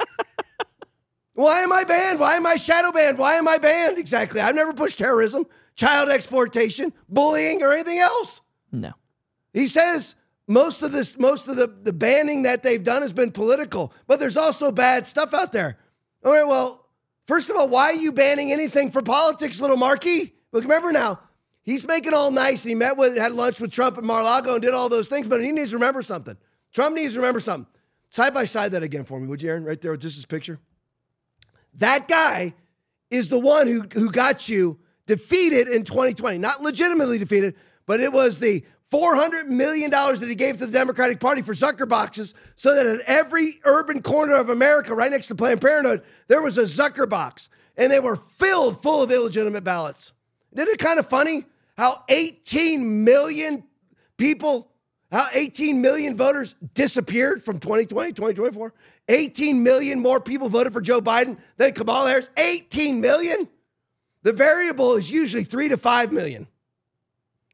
Why am I banned? Why am I shadow banned? Why am I banned? Exactly. I've never pushed terrorism, child exploitation, bullying, or anything else. No. He says most of this, most of the, the banning that they've done has been political, but there's also bad stuff out there. All right, well, first of all, why are you banning anything for politics, little Marky? Look, remember now, he's making all nice, and he met with, had lunch with Trump at Mar-a-Lago and did all those things, but he needs to remember something. Trump needs to remember something. Side by side that again for me, would you, Aaron? Right there with just his picture. That guy is the one who, who got you defeated in twenty twenty. Not legitimately defeated, but it was the four hundred million dollars that he gave to the Democratic Party for Zucker boxes so that at every urban corner of America, right next to Planned Parenthood, there was a Zucker box. And they were filled full of illegitimate ballots. Isn't it kind of funny how eighteen million people, how eighteen million voters disappeared from twenty twenty, twenty twenty-four? eighteen million more people voted for Joe Biden than Kamala Harris. eighteen million? The variable is usually three to five million.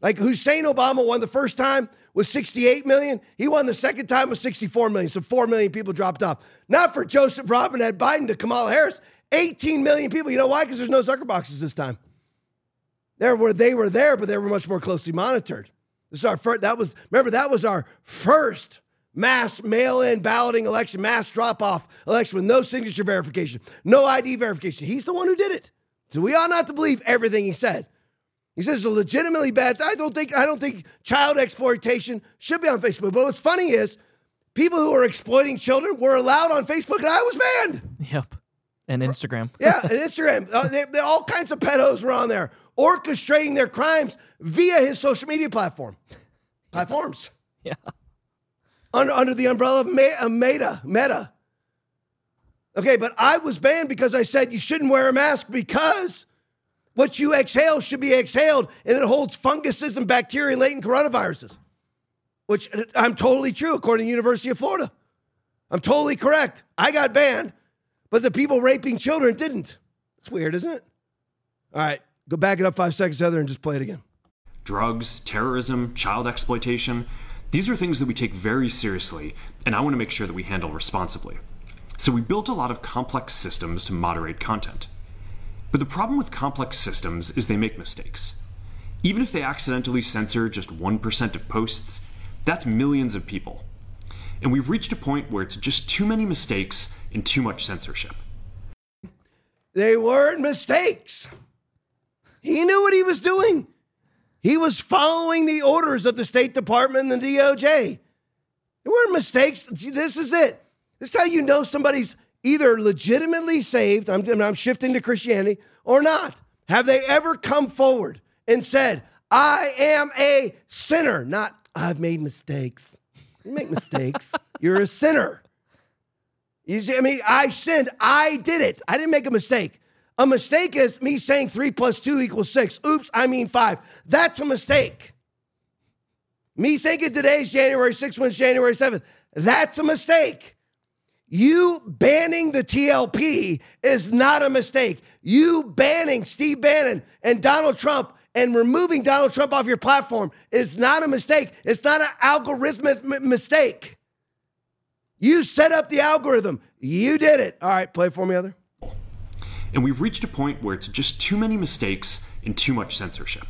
Like Hussein Obama won the first time with sixty-eight million. He won the second time with sixty-four million. So four million people dropped off. Not for Joseph Robinette Biden to Kamala Harris. eighteen million people. You know why? Because there's no Zucker boxes this time. There were they were there, but they were much more closely monitored. This is our first. That was remember that was our first mass mail-in balloting election, mass drop-off election with no signature verification, no I D verification. He's the one who did it. So we ought not to believe everything he said. He says it's a legitimately bad. I don't think I don't think child exploitation should be on Facebook. But what's funny is people who are exploiting children were allowed on Facebook, and I was banned. Yep, and Instagram. Yeah, and Instagram. Uh, they, they, all kinds of pedos were on there, orchestrating their crimes via his social media platform platforms. Yeah, under under the umbrella of Meta. Meta. Okay, but I was banned because I said you shouldn't wear a mask because what you exhale should be exhaled, and it holds funguses and bacteria latent coronaviruses, which I'm totally true, according to the University of Florida. I'm totally correct. I got banned, but the people raping children didn't. It's weird, isn't it? All right, go back it up five seconds, Heather, and just play it again. Drugs, terrorism, child exploitation, these are things that we take very seriously, and I want to make sure that we handle responsibly. So we built a lot of complex systems to moderate content. But the problem with complex systems is they make mistakes. Even if they accidentally censor just one percent of posts, that's millions of people. And we've reached a point where it's just too many mistakes and too much censorship. They weren't mistakes. He knew what he was doing. He was following the orders of the State Department and the D O J. There weren't mistakes. This is it. This is how you know somebody's either legitimately saved, I'm, I'm shifting to Christianity, or not. Have they ever come forward and said, I am a sinner? Not, I've made mistakes. You make mistakes. You're a sinner. You see, I mean, I sinned. I did it. I didn't make a mistake. A mistake is me saying three plus two equals six. Oops, I mean five. That's a mistake. Me thinking today's January sixth when it's January seventh. That's a mistake. You banning the T L P is not a mistake. You banning Steve Bannon and Donald Trump and removing Donald Trump off your platform is not a mistake. It's not an algorithmic m- mistake. You set up the algorithm. You did it. All right, play it for me, Heather. And we've reached a point where it's just too many mistakes and too much censorship.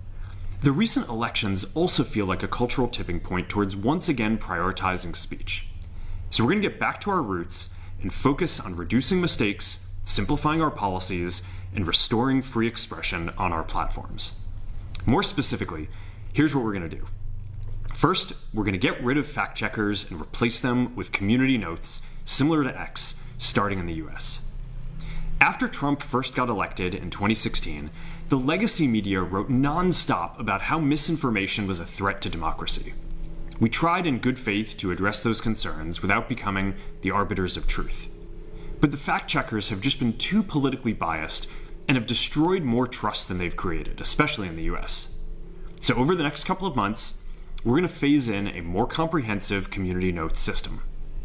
The recent elections also feel like a cultural tipping point towards once again prioritizing speech. So we're going to get back to our roots and focus on reducing mistakes, simplifying our policies, and restoring free expression on our platforms. More specifically, here's what we're going to do. First, we're going to get rid of fact checkers and replace them with community notes similar to X, starting in the U S. After Trump first got elected in twenty sixteen, the legacy media wrote nonstop about how misinformation was a threat to democracy. We tried in good faith to address those concerns without becoming the arbiters of truth. But the fact checkers have just been too politically biased and have destroyed more trust than they've created, especially in the U S. So over the next couple of months, we're going to phase in a more comprehensive community notes system.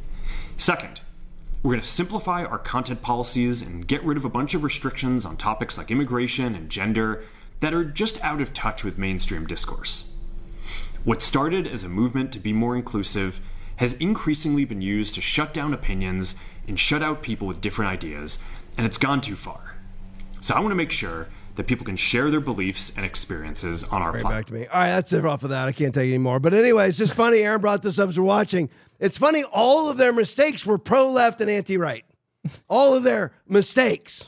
Second, we're going to simplify our content policies and get rid of a bunch of restrictions on topics like immigration and gender that are just out of touch with mainstream discourse. What started as a movement to be more inclusive has increasingly been used to shut down opinions and shut out people with different ideas, and it's gone too far. So I want to make sure that people can share their beliefs and experiences on our right platform. Back to me. All right, that's it off of that. I can't take it anymore. But anyway, it's just funny. Aaron brought this up as we're watching. It's funny. All of their mistakes were pro-left and anti-right. All of their mistakes.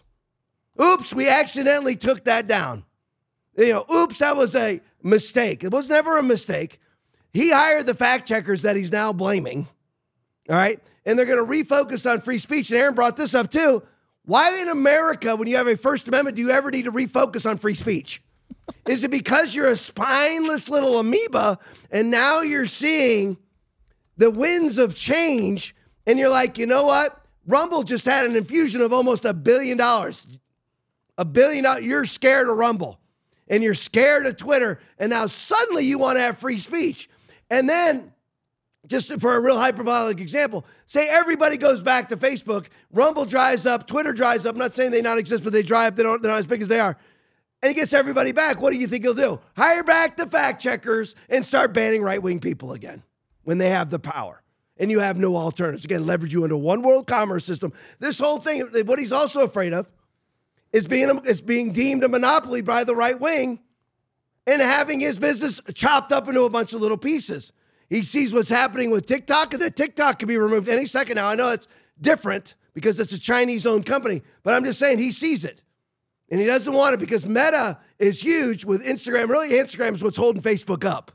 Oops, we accidentally took that down. You know, oops, that was a mistake. It was never a mistake. He hired the fact checkers that he's now blaming. All right. And they're going to refocus on free speech. And Aaron brought this up too. Why in America, when you have a First Amendment, do you ever need to refocus on free speech? Is it because you're a spineless little amoeba and now you're seeing the winds of change and you're like, you know what? Rumble just had an infusion of almost a billion dollars. A billion dollars. You're scared of Rumble and you're scared of Twitter. And now suddenly you want to have free speech. And then, just for a real hyperbolic example, say everybody goes back to Facebook, Rumble dries up, Twitter dries up. I'm not saying they not exist, but they dry up. They don't, they're not as big as they are. and he gets everybody back, what do you think he'll do? Hire back the fact checkers and start banning right-wing people again when they have the power and you have no alternatives. Again, leverage you into one world commerce system. This whole thing, what he's also afraid of is being, is being deemed a monopoly by the right wing and having his business chopped up into a bunch of little pieces. He sees what's happening with TikTok, and that TikTok can be removed any second now. I know it's different because it's a Chinese-owned company, but I'm just saying he sees it. And he doesn't want it because Meta is huge with Instagram. Really, Instagram is what's holding Facebook up.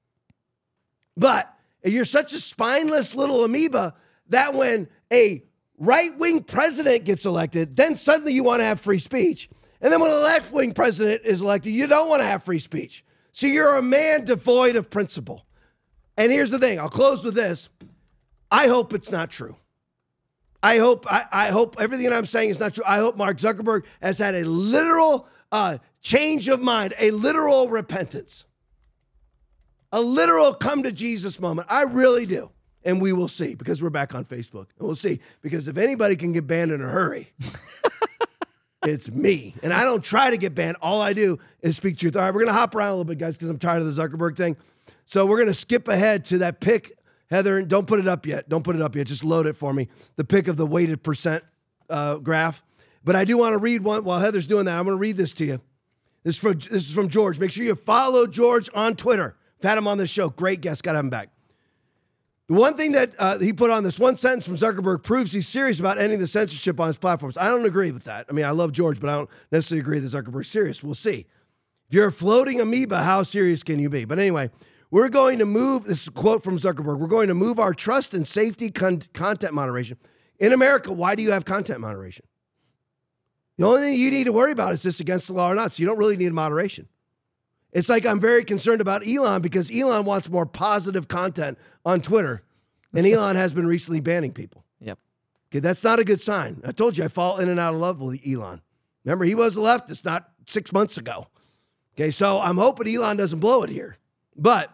But you're such a spineless little amoeba that when a right-wing president gets elected, then suddenly you want to have free speech. And then when a left-wing president is elected, you don't want to have free speech. So you're a man devoid of principle. And here's the thing. I'll close with this. I hope it's not true. I hope I, I hope everything I'm saying is not true. I hope Mark Zuckerberg has had a literal uh, change of mind, a literal repentance, a literal come to Jesus moment. I really do. And we will see because we're back on Facebook. And we'll see because if anybody can get banned in a hurry, it's me. And I don't try to get banned. All I do is speak truth. All right, we're going to hop around a little bit, guys, because I'm tired of the Zuckerberg thing. So we're going to skip ahead to that pick. Heather, don't put it up yet. Don't put it up yet. Just load it for me. The pick of the weighted percent uh, graph. But I do want to read one while Heather's doing that. I'm going to read this to you. This is, from, this is from George. Make sure you follow George on Twitter. I've had him on this show. Great guest. Got to have him back. The one thing that uh, he put on this one sentence from Zuckerberg proves he's serious about ending the censorship on his platforms. I don't agree with that. I mean, I love George, but I don't necessarily agree that Zuckerberg's serious. We'll see. If you're a floating amoeba, how serious can you be? But anyway, we're going to move, this is a quote from Zuckerberg, we're going to move our trust and safety con- content moderation. In America, why do you have content moderation? The only thing you need to worry about is this against the law or not, so you don't really need moderation. It's like I'm very concerned about Elon because Elon wants more positive content on Twitter, and Elon has been recently banning people. Yep. Okay, that's not a good sign. I told you I fall in and out of love with Elon. Remember, he was a leftist not six months ago. Okay, so I'm hoping Elon doesn't blow it here. But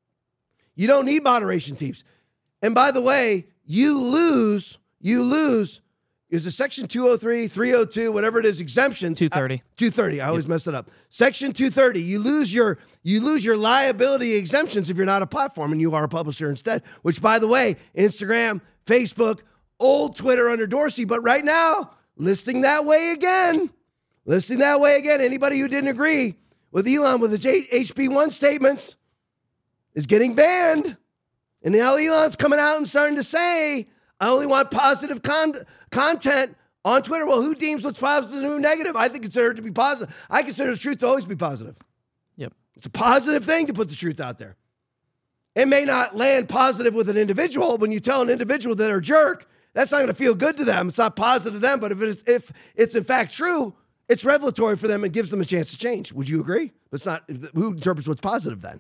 you don't need moderation teams. And by the way, you lose, you lose, is it section two oh three, three oh two, whatever it is, exemptions? two thirty. Uh, two thirty. I always yep. mess it up. Section two thirty. You lose your you lose your liability exemptions if you're not a platform and you are a publisher instead, which, by the way, Instagram, Facebook, old Twitter under Dorsey, but right now, listing that way again. Listing that way again. Anybody who didn't agree with Elon with his H B one statements is getting banned. And now Elon's coming out and starting to say, I only want positive con- content on Twitter. Well, who deems what's positive and who negative? I think consider it to be positive. I consider the truth to always be positive. Yep. It's a positive thing to put the truth out there. It may not land positive with an individual. When you tell an individual that they're a jerk, that's not going to feel good to them. It's not positive to them, but if it's, if it's in fact true, it's revelatory for them and gives them a chance to change. Would you agree? But it's not, who interprets what's positive then?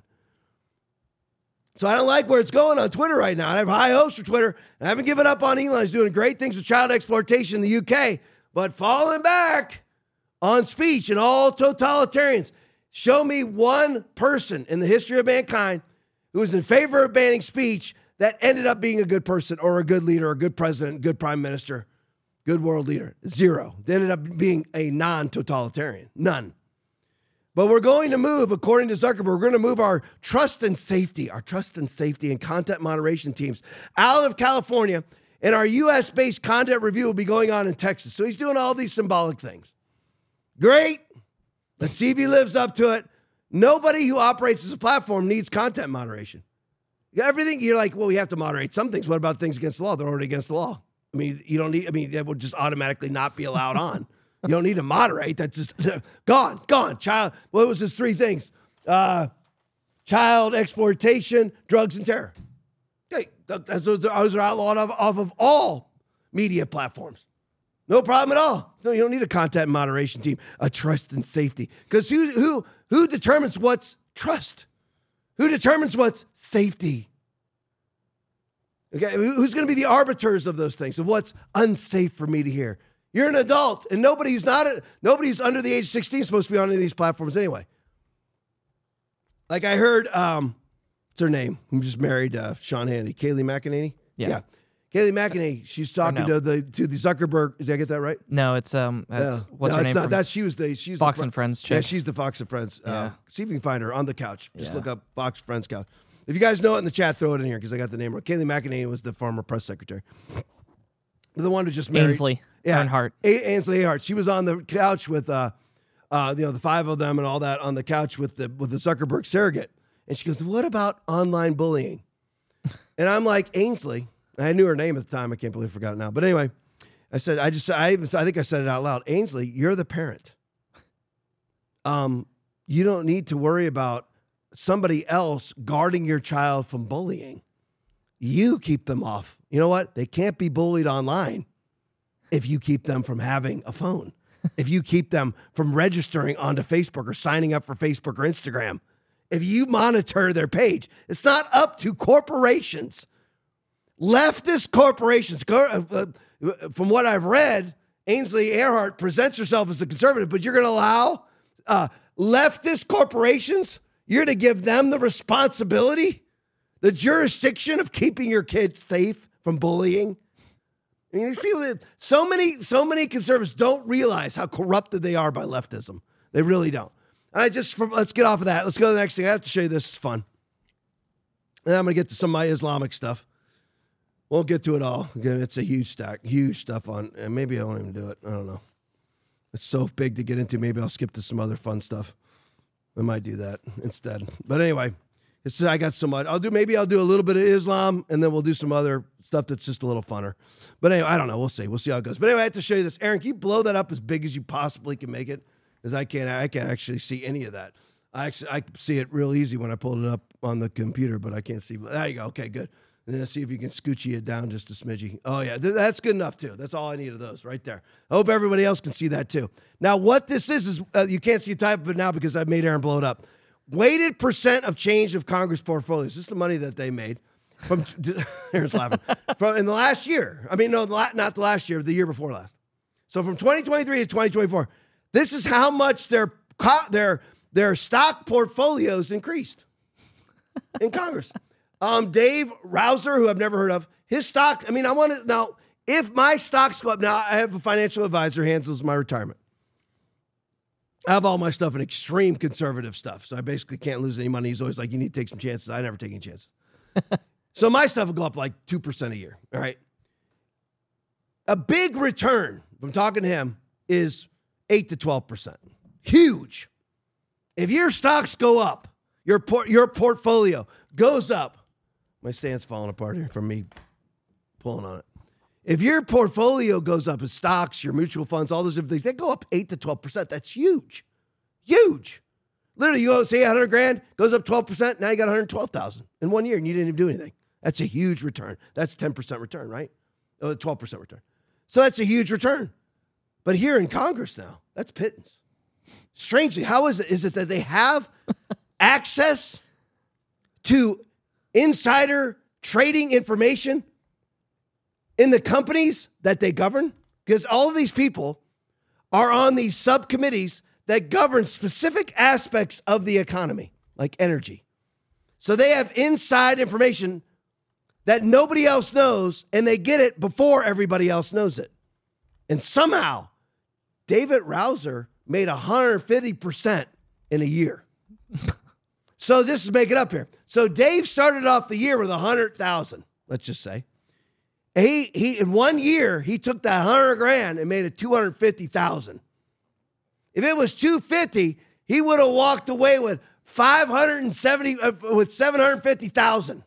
So I don't like where it's going on Twitter right now. I have high hopes for Twitter. I haven't given up on Elon. He's doing great things with child exploitation in the U K, but falling back on speech and all totalitarians. Show me one person in the history of mankind who was in favor of banning speech that ended up being a good person or a good leader, or a good president, good prime minister, good world leader. Zero. They ended up being a non-totalitarian. None. But we're going to move, according to Zuckerberg, we're going to move our trust and safety, our trust and safety and content moderation teams out of California, and our U S-based content review will be going on in Texas. So he's doing all these symbolic things. Great. Let's see if he lives up to it. Nobody who operates as a platform needs content moderation. Everything, you're like, well, we have to moderate some things. What about things against the law? They're already against the law. I mean, you don't need, I mean, that would just automatically not be allowed on. You don't need to moderate. That's just gone, gone. Child, what was his three things? Uh, child exploitation, drugs, and terror. Okay, those are outlawed off, off of all media platforms. No problem at all. No, you don't need a content moderation team, a trust and safety. Because who, who, who determines what's trust? Who determines what's safety? Okay, who's going to be the arbiters of those things, of what's unsafe for me to hear? You're an adult, and nobody who's not a, nobody who's under the age of sixteen is supposed to be on any of these platforms anyway. Like I heard, um, what's her name? Who just married uh, Sean Hannity, Kayleigh McEnany. Yeah. yeah. Kayleigh McEnany, she's talking no. to the to the Zuckerberg. Did I get that right? No, it's um. That's, Yeah. What's no, her it's name? Not, from that's she was the she's Fox the, and Friends Yeah, chick. she's the Fox and Friends. Uh, Yeah. see if you can find her on the couch. Just Yeah. look up Fox Friends couch. If you guys know it in the chat, throw it in here because I got the name right. Kayleigh McEnany was the former press secretary. The one who just married Ainsley yeah, Earnhardt. A- Ainsley Earnhardt. She was on the couch with uh, uh, you know, the five of them and all that on the couch with the with the Zuckerberg surrogate. And she goes, "What about online bullying?" And I'm like, Ainsley. I knew her name at the time. I can't believe I forgot it now. But anyway, I said, I just, I even, I think I said it out loud. Ainsley, you're the parent. Um, you don't need to worry about somebody else guarding your child from bullying. You keep them off. You know what? They can't be bullied online if you keep them from having a phone. If you keep them from registering onto Facebook or signing up for Facebook or Instagram. If you monitor their page, it's not up to corporations. Leftist corporations, uh, uh, from what I've read, Ainsley Earhart presents herself as a conservative, but you're going to allow uh, leftist corporations, you're going to give them the responsibility, the jurisdiction of keeping your kids safe from bullying. I mean, these people, so many, so many conservatives don't realize how corrupted they are by leftism. They really don't. I just, for, let's get off of that. Let's go to the next thing. I have to show you this. It's fun. And I'm going to get to some of my Islamic stuff. Won't get to it all. Again, it's a huge stack, huge stuff on, and maybe I won't even do it. I don't know. It's so big to get into. Maybe I'll skip to some other fun stuff. I might do that instead. But anyway, it's, I got so much. I'll do, maybe I'll do a little bit of Islam, and then we'll do some other stuff that's just a little funner. But anyway, I don't know. We'll see. We'll see how it goes. But anyway, I have to show you this. Aaron, can you blow that up as big as you possibly can make it? Because I can't, I can't actually see any of that. I actually, I see it real easy when I pulled it up on the computer, but I can't see. There you go. Okay, good. And then let's see if you can scoochie it down just a smidgy. Oh, yeah, th- that's good enough, too. That's all I need of those right there. I hope everybody else can see that, too. Now, what this is, is uh, you can't see a type of it now because I made Aaron blow it up. Weighted percent of change of Congress portfolios. This is the money that they made. From Aaron's laughing. From, in the last year. I mean, no, not the last year, the year before last. So from twenty twenty-three to twenty twenty-four, this is how much their their their stock portfolios increased in Congress. Um, Dave Rouser, who I've never heard of, his stock, I mean, I want to, now, if my stocks go up, now I have a financial advisor who handles my retirement. I have all my stuff in extreme conservative stuff, so I basically can't lose any money. He's always like, you need to take some chances. I never take any chances. So my stuff will go up like two percent a year, all right? A big return, from talking to him, is eight to twelve percent. Huge. If your stocks go up, your por- your portfolio goes up. My stand's falling apart here from me pulling on it. If your portfolio goes up as stocks, your mutual funds, all those different things, they go up eight to twelve percent. That's huge. Huge. Literally, you go, say one hundred grand, goes up twelve percent, now you got one hundred twelve thousand in one year and you didn't even do anything. That's a huge return. That's ten percent return, right? Oh, twelve percent return. So that's a huge return. But here in Congress now, that's pittance. Strangely, how is it? Is it that they have access to insider trading information in the companies that they govern? Because all of these people are on these subcommittees that govern specific aspects of the economy, like energy. So they have inside information that nobody else knows, and they get it before everybody else knows it. And somehow, David Rouser made one hundred fifty percent in a year. So just to make it up here. So Dave started off the year with one hundred thousand, let's just say. He he in one year, he took that one hundred grand and made it two hundred fifty thousand. If it was two hundred fifty, he would have walked away with five hundred seventy uh, with seven hundred fifty thousand.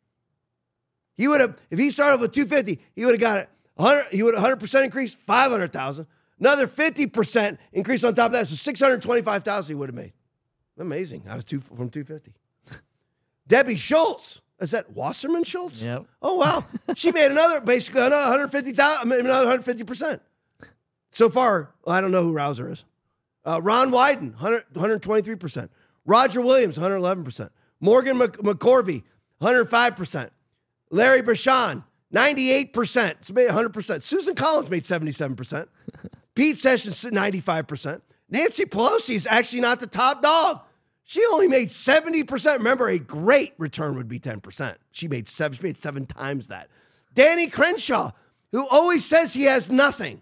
He would have, if he started with two hundred fifty, he would have got it one hundred, he would have one hundred percent increase, five hundred thousand. Another fifty percent increase on top of that, so six hundred twenty-five thousand he would have made. Amazing, out of two from two hundred fifty. Debbie Schultz, is that Wasserman Schultz? Yep. Oh wow, she made another basically another one hundred fifty thousand, another one hundred fifty percent. So far, well, I don't know who Rouser is. Uh, Ron Wyden, one hundred, one hundred twenty-three percent. Roger Williams, one hundred eleven percent. Morgan Mc- McCorvey, one hundred five percent. Larry Bashan, ninety-eight percent. So made one hundred percent. Susan Collins made seventy-seven percent. Pete Sessions, ninety-five percent. Nancy Pelosi is actually not the top dog. She only made seventy percent. Remember, a great return would be ten percent. She made seven, she made seven times that. Danny Crenshaw, who always says he has nothing.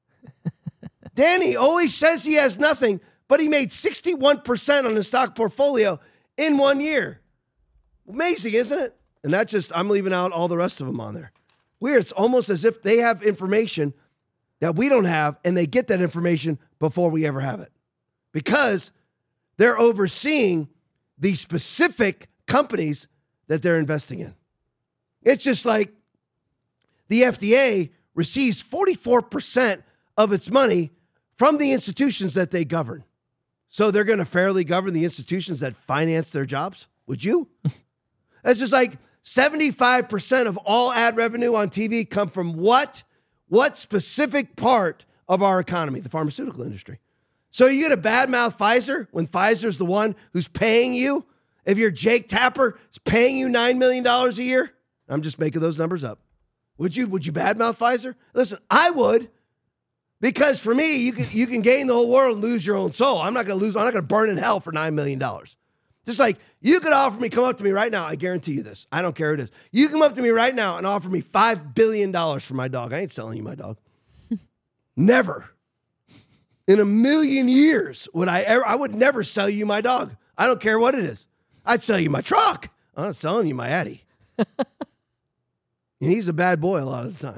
Danny always says he has nothing, but he made sixty-one percent on his stock portfolio in one year. Amazing, isn't it? And that's just, I'm leaving out all the rest of them on there. Weird. It's almost as if they have information that we don't have, and they get that information before we ever have it. Because they're overseeing the specific companies that they're investing in. It's just like the F D A receives forty-four percent of its money from the institutions that they govern. So they're going to fairly govern the institutions that finance their jobs? Would you? That's just like seventy-five percent of all ad revenue on T V come from what? What specific part of our economy? The pharmaceutical industry. So you get a badmouth Pfizer when Pfizer's the one who's paying you? If you're Jake Tapper, is paying you nine million dollars a year? I'm just making those numbers up. Would you, would you badmouth Pfizer? Listen, I would. Because for me, you can you can gain the whole world and lose your own soul. I'm not going to lose. I'm not going to burn in hell for nine million dollars. Just like you could offer me, come up to me right now. I guarantee you this. I don't care who it is. You come up to me right now and offer me five billion dollars for my dog. I ain't selling you my dog. Never. In a million years would I ever, I would never sell you my dog. I don't care what it is. I'd sell you my truck. I'm not selling you my Addy. And he's a bad boy a lot of the time.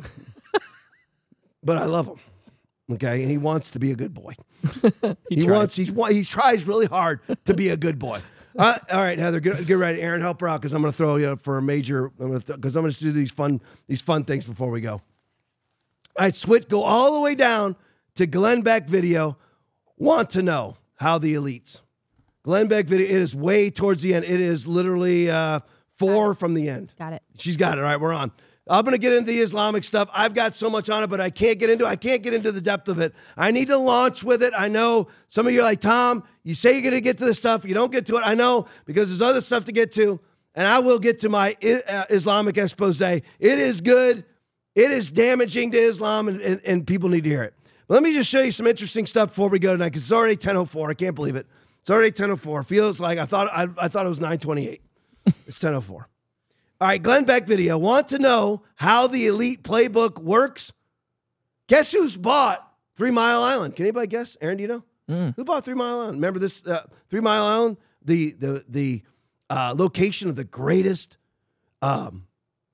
But I love him. Okay, and he wants to be a good boy. he he wants. He's, he tries really hard to be a good boy. Uh, all right, Heather, get, get ready. Aaron, help her out because I'm going to throw you up for a major. I'm going to because I'm going to do these fun these fun things before we go. All right, switch. Go all the way down to Glenn Beck video. Want to know how the elites? Glenn Beck video. It is way towards the end. It is literally uh, four from the end. Got it. She's got it. All right, we're on. I'm going to get into the Islamic stuff. I've got so much on it, but I can't get into I can't get into the depth of it. I need to launch with it. I know some of you are like, Tom, you say you're going to get to this stuff. You don't get to it. I know because there's other stuff to get to, and I will get to my uh, Islamic expose. It is good. It is damaging to Islam, and, and, and people need to hear it. But let me just show you some interesting stuff before we go tonight because it's already ten oh four. I can't believe it. It's already ten oh four. Feels like I thought I, I thought it was nine twenty-eight. It's ten oh four. All right, Glenn Beck video. Want to know how the elite playbook works? Guess who's bought Three Mile Island? Can anybody guess? Aaron, do you know? Mm. Who bought Three Mile Island? Remember this? Uh, Three Mile Island, the the the uh, location of the greatest um,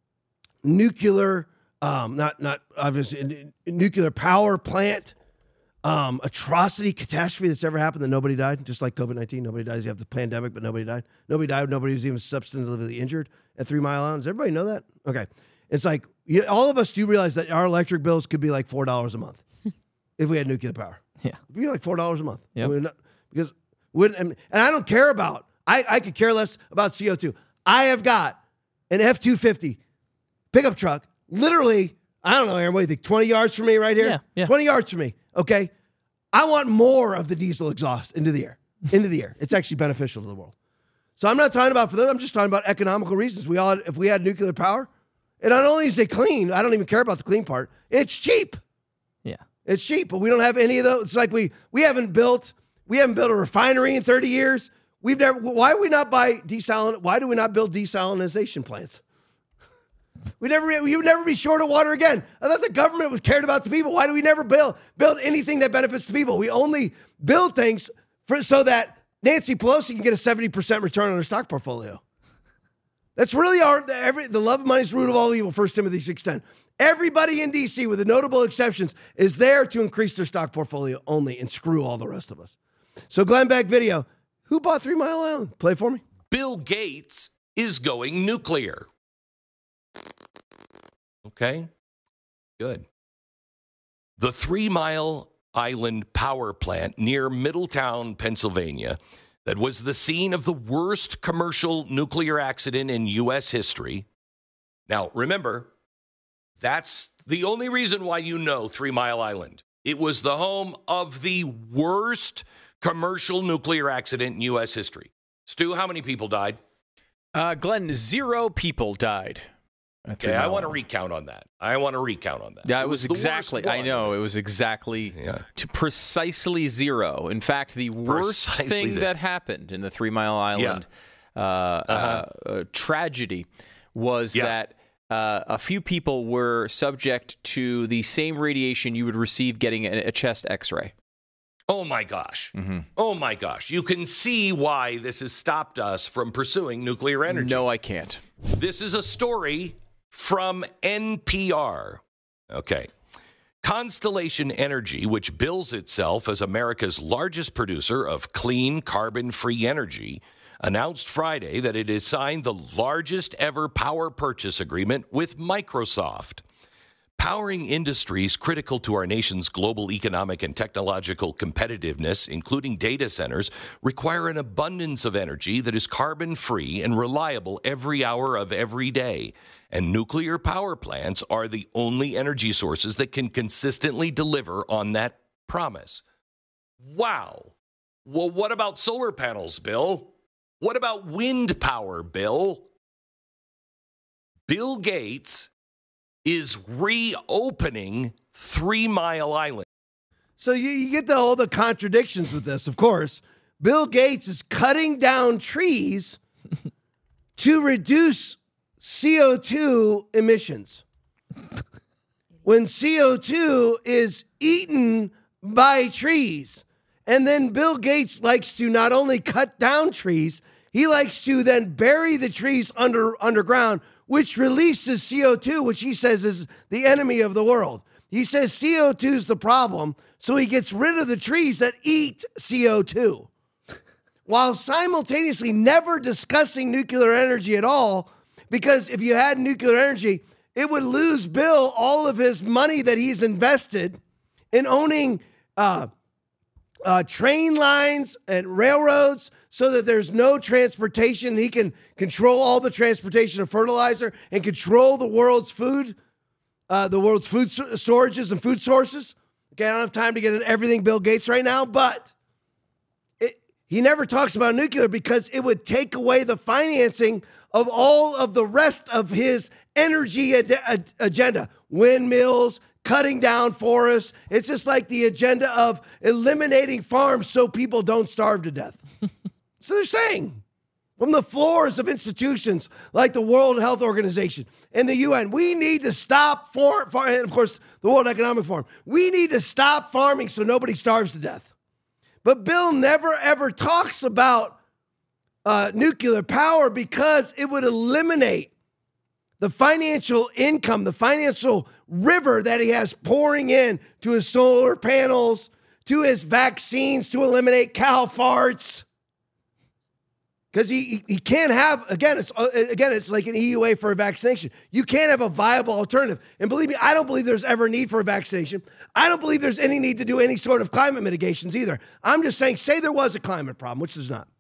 nuclear, um, not not obviously nuclear power plant um, atrocity catastrophe that's ever happened that nobody died. Just like COVID nineteen, nobody dies. You have the pandemic, but nobody died. Nobody died. Nobody was even substantively injured at Three Mile Island. Does everybody know that? Okay. It's like, you, all of us do realize that our electric bills could be like four dollars a month if we had nuclear power. Yeah. It'd be like four dollars a month. Yep. We're not, because, wouldn't, and I don't care about, I, I could care less about C O two. I have got an F two fifty pickup truck, literally, I don't know, Aaron, what do you think, twenty yards from me right here? Yeah, yeah. twenty yards from me, okay? I want more of the diesel exhaust into the air, into the air. It's actually beneficial to the world. So I'm not talking about for them. I'm just talking about economical reasons. We all, if we had nuclear power, and not only is it clean, I don't even care about the clean part. It's cheap. Yeah, it's cheap, but we don't have any of those. It's like we we haven't built we haven't built a refinery in thirty years. We've never. Why do we not buy desalination? Why do we not build desalination plants? We never. We would never be short of water again. I thought the government was cared about the people. Why do we never build build anything that benefits the people? We only build things for so that Nancy Pelosi can get a seventy percent return on her stock portfolio. That's really our, every, the love of money is the root of all evil, First Timothy six ten. Everybody in D C, with the notable exceptions, is there to increase their stock portfolio only and screw all the rest of us. So Glenn Beck video, who bought Three Mile Island? Play it for me. Bill Gates is going nuclear. Okay, good. The Three Mile Island power plant near Middletown, Pennsylvania, that was the scene of the worst commercial nuclear accident in U S history. Now, remember, that's the only reason why you know Three Mile Island. It was the home of the worst commercial nuclear accident in U S history. Stu, how many people died? Uh, Glenn, zero people died. Okay, I want to recount on that. I want to recount on that. Yeah, it, it was, was exactly, I know, it was exactly yeah. to precisely zero. In fact, the worst precisely thing zero. that happened in the Three Mile Island yeah. uh, uh-huh. uh, uh, tragedy was yeah. that uh, a few people were subject to the same radiation you would receive getting a, a chest X-ray. Oh, my gosh. Mm-hmm. Oh, my gosh. You can see why this has stopped us from pursuing nuclear energy. No, I can't. This is a story from N P R. Okay. Constellation Energy, which bills itself as America's largest producer of clean, carbon-free energy, announced Friday that it has signed the largest ever power purchase agreement with Microsoft. Powering industries critical to our nation's global economic and technological competitiveness, including data centers, require an abundance of energy that is carbon-free and reliable every hour of every day. And nuclear power plants are the only energy sources that can consistently deliver on that promise. Wow. Well, what about solar panels, Bill? What about wind power, Bill? Bill Gates is reopening Three Mile Island. So you, you get the, all the contradictions with this, of course. Bill Gates is cutting down trees to reduce C O two emissions. When C O two is eaten by trees. And then Bill Gates likes to not only cut down trees, he likes to then bury the trees under underground, which releases C O two, which he says is the enemy of the world. He says C O two is the problem, so he gets rid of the trees that eat C O two, while simultaneously never discussing nuclear energy at all, because if you had nuclear energy, it would lose Bill all of his money that he's invested in owning uh, uh, train lines and railroads, so that there's no transportation. He can control all the transportation of fertilizer and control the world's food, uh, the world's food storages and food sources. Okay, I don't have time to get into everything Bill Gates right now, but it, he never talks about nuclear because it would take away the financing of all of the rest of his energy ad- ad- agenda. Windmills, cutting down forests. It's just like the agenda of eliminating farms so people don't starve to death. So they're saying from the floors of institutions like the World Health Organization and the U N, we need to stop for, for and of course, the World Economic Forum. We need to stop farming so nobody starves to death. But Bill never, ever talks about uh, nuclear power because it would eliminate the financial income, the financial river that he has pouring in to his solar panels, to his vaccines, to eliminate cow farts. Because he he can't have, again, it's again it's like an E U A for a vaccination. You can't have a viable alternative. And believe me, I don't believe there's ever a need for a vaccination. I don't believe there's any need to do any sort of climate mitigations either. I'm just saying, say there was a climate problem, which there's not.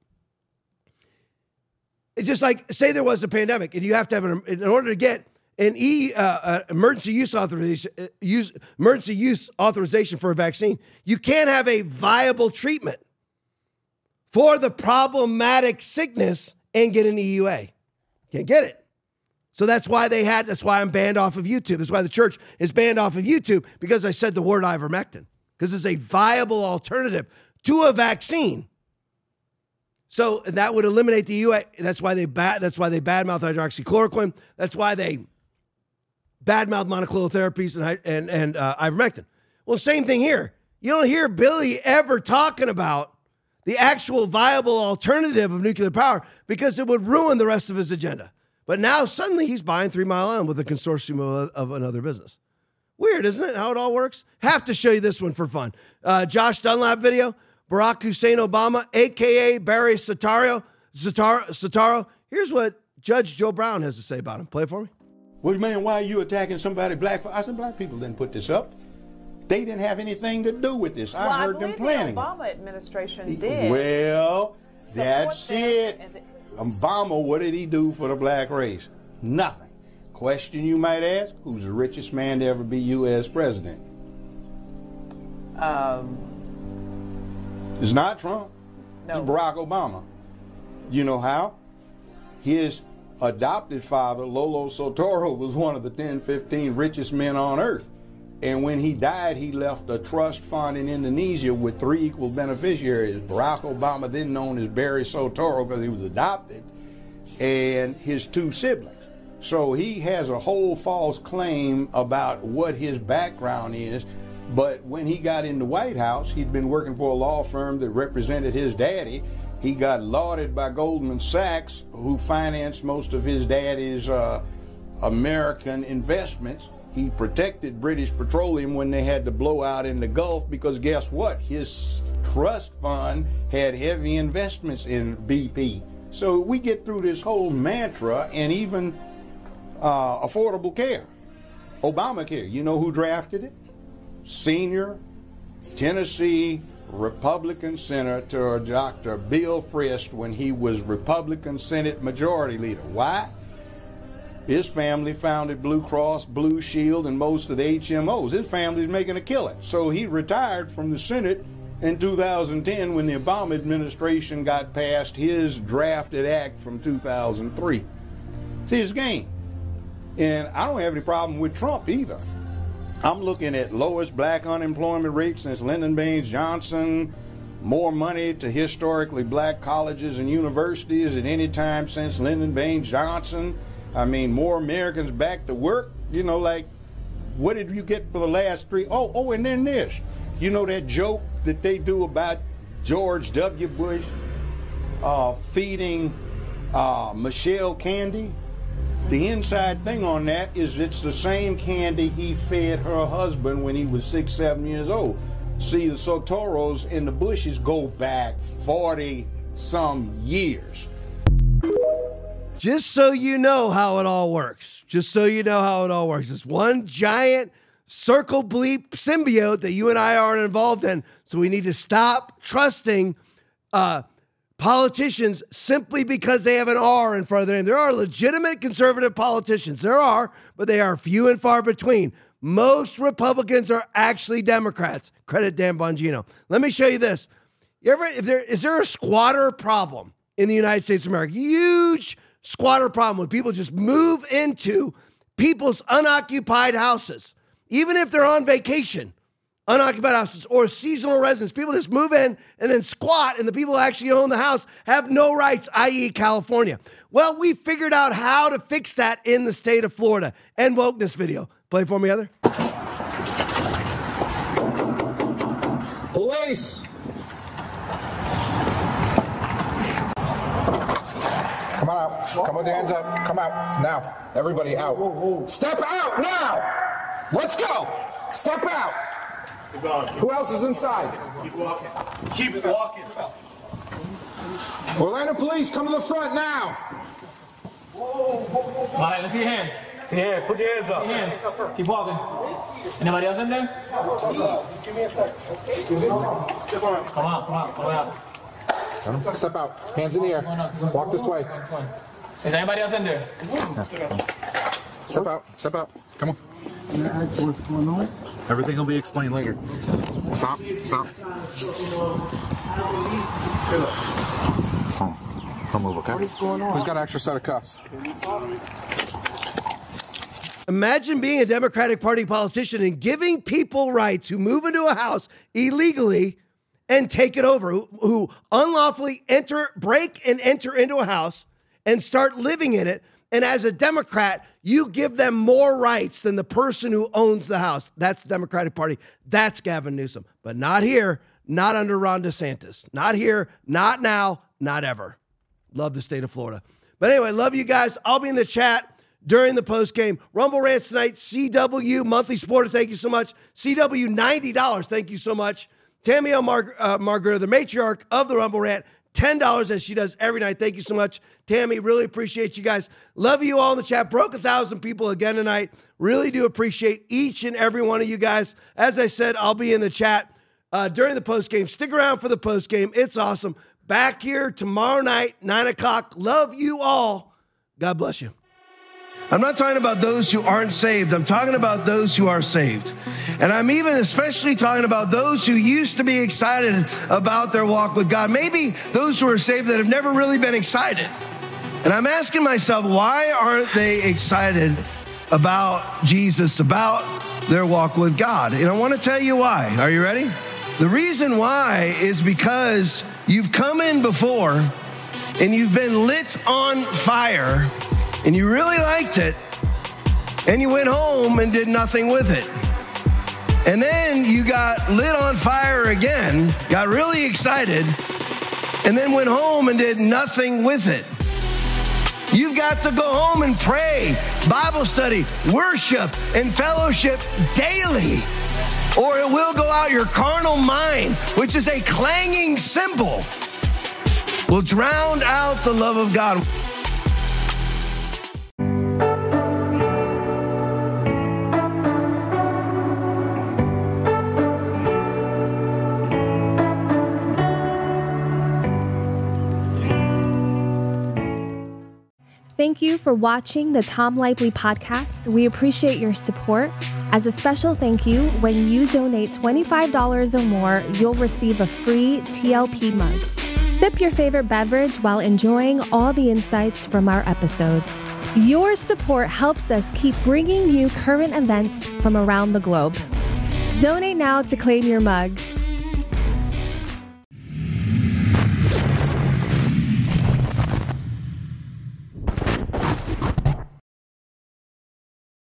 It's just like, say there was a pandemic, and you have to have an, in order to get an E uh, uh, emergency use authorization, uh, use emergency use authorization for a vaccine, you can't have a viable treatment for the problematic sickness and get an E U A. Can't get it. So that's why they had, that's why I'm banned off of YouTube. That's why the church is banned off of YouTube, because I said the word ivermectin, because it's a viable alternative to a vaccine. So that would eliminate the E U A. That's why they bad, that's why they badmouth hydroxychloroquine. That's why they badmouth monoclonal therapies and, and, and uh, ivermectin. Well, same thing here. You don't hear Billy ever talking about the actual viable alternative of nuclear power because it would ruin the rest of his agenda. But now suddenly he's buying Three Mile Island with a consortium of, of another business. Weird, isn't it, how it all works? Have to show you this one for fun. Uh, Josh Dunlap video, Barack Hussein Obama, a k a. Barry Soetoro. Soetoro. Here's what Judge Joe Brown has to say about him. Play it for me. Well, man, why are you attacking somebody black? I said, black people didn't put this up. They didn't have anything to do with this. I well, heard I them planning. The Obama administration did. Well, that's it. Obama, what did he do for the black race? Nothing. Question you might ask, who's the richest man to ever be U S president? Um, it's not Trump. No. It's Barack Obama. You know how? His adopted father, Lolo Soetoro, was one of the ten, fifteen richest men on earth. And when he died, he left a trust fund in Indonesia with three equal beneficiaries. Barack Obama, then known as Barry Soetoro because he was adopted, and his two siblings. So he has a whole false claim about what his background is. But when he got in the White House, he'd been working for a law firm that represented his daddy. He got lauded by Goldman Sachs, who financed most of his daddy's uh, American investments. He protected British Petroleum when they had the blowout in the Gulf, because guess what? His trust fund had heavy investments in B P. So we get through this whole mantra, and even uh, Affordable Care, Obamacare. You know who drafted it? Senior Tennessee Republican Senator Doctor Bill Frist, when he was Republican Senate Majority Leader. Why? His family founded Blue Cross, Blue Shield, and most of the H M Os. His family's making a killing. So he retired from the Senate in two thousand ten when the Obama administration got passed his drafted act from two thousand three. It's his game. And I don't have any problem with Trump either. I'm looking at lowest black unemployment rate since Lyndon Baines Johnson, more money to historically black colleges and universities at any time since Lyndon Baines Johnson. I mean, more Americans back to work. You know, like, what did you get for the last three? Oh, oh, and then this. You know that joke that they do about George W. Bush uh, feeding uh, Michelle candy? The inside thing on that is it's the same candy he fed her husband when he was six, seven years old. See, the Sotoros and the Bushes go back forty some years. Just so you know how it all works. Just so you know how it all works. It's one giant circle bleep symbiote that you and I aren't involved in. So we need to stop trusting uh, politicians simply because they have an R in front of their name. There are legitimate conservative politicians. There are, but they are few and far between. Most Republicans are actually Democrats. Credit Dan Bongino. Let me show you this. You ever, if there, is there a squatter problem in the United States of America? Huge squatter problem when people just move into people's unoccupied houses, even if they're on vacation. Unoccupied houses or seasonal residents. People just move in and then squat, and the people who actually own the house have no rights, that is. California. Well, we figured out how to fix that in the state of Florida. End wokeness video. Play for me, Heather. Police! Come on out. Come with your hands up. Come out. Now. Everybody out. Step out now! Let's go! Step out! Who else is inside? Keep walking. Keep walking. Orlando Police, come to the front now. All right, let's see your hands. See your hands. Put your hands up. See your hands. Keep walking. Anybody else in there? Come on, come on, come out. Step out. Hands in the air. Walk this way. Is anybody else in there? Step out. Step out. Come on. What's going on? Everything will be explained later. Stop. Stop. Don't, don't move, okay? What's going on? Who's got an extra set of cuffs? Imagine being a Democratic Party politician and giving people rights who move into a house illegally and take it over, who, who unlawfully enter, break and enter into a house and start living in it. And as a Democrat, you give them more rights than the person who owns the house. That's the Democratic Party. That's Gavin Newsom. But not here, not under Ron DeSantis. Not here, not now, not ever. Love the state of Florida. But anyway, love you guys. I'll be in the chat during the postgame. Rumble Rants tonight, C W, monthly supporter, thank you so much. C W, ninety dollars, thank you so much. Tammy L. Mar- uh, Margarita, the matriarch of the Rumble Rant, ten dollars as she does every night. Thank you so much, Tammy. Really appreciate you guys. Love you all in the chat. Broke a thousand people again tonight. Really do appreciate each and every one of you guys. As I said, I'll be in the chat uh, during the postgame. Stick around for the postgame. It's awesome. Back here tomorrow night, nine o'clock. Love you all. God bless you. I'm not talking about those who aren't saved. I'm talking about those who are saved. And I'm even especially talking about those who used to be excited about their walk with God. Maybe those who are saved that have never really been excited. And I'm asking myself, why aren't they excited about Jesus, about their walk with God? And I want to tell you why. Are you ready? The reason why is because you've come in before and you've been lit on fire and you really liked it, and you went home and did nothing with it. And then you got lit on fire again, got really excited, and then went home and did nothing with it. You've got to go home and pray, Bible study, worship, and fellowship daily, or it will go out your carnal mind, which is a clanging cymbal, will drown out the love of God. Thank you for watching the Tom Lively podcast. We appreciate your support. As a special thank you, when you donate twenty-five dollars or more, you'll receive a free T L P mug. Sip your favorite beverage while enjoying all the insights from our episodes. Your support helps us keep bringing you current events from around the globe. Donate now to claim your mug.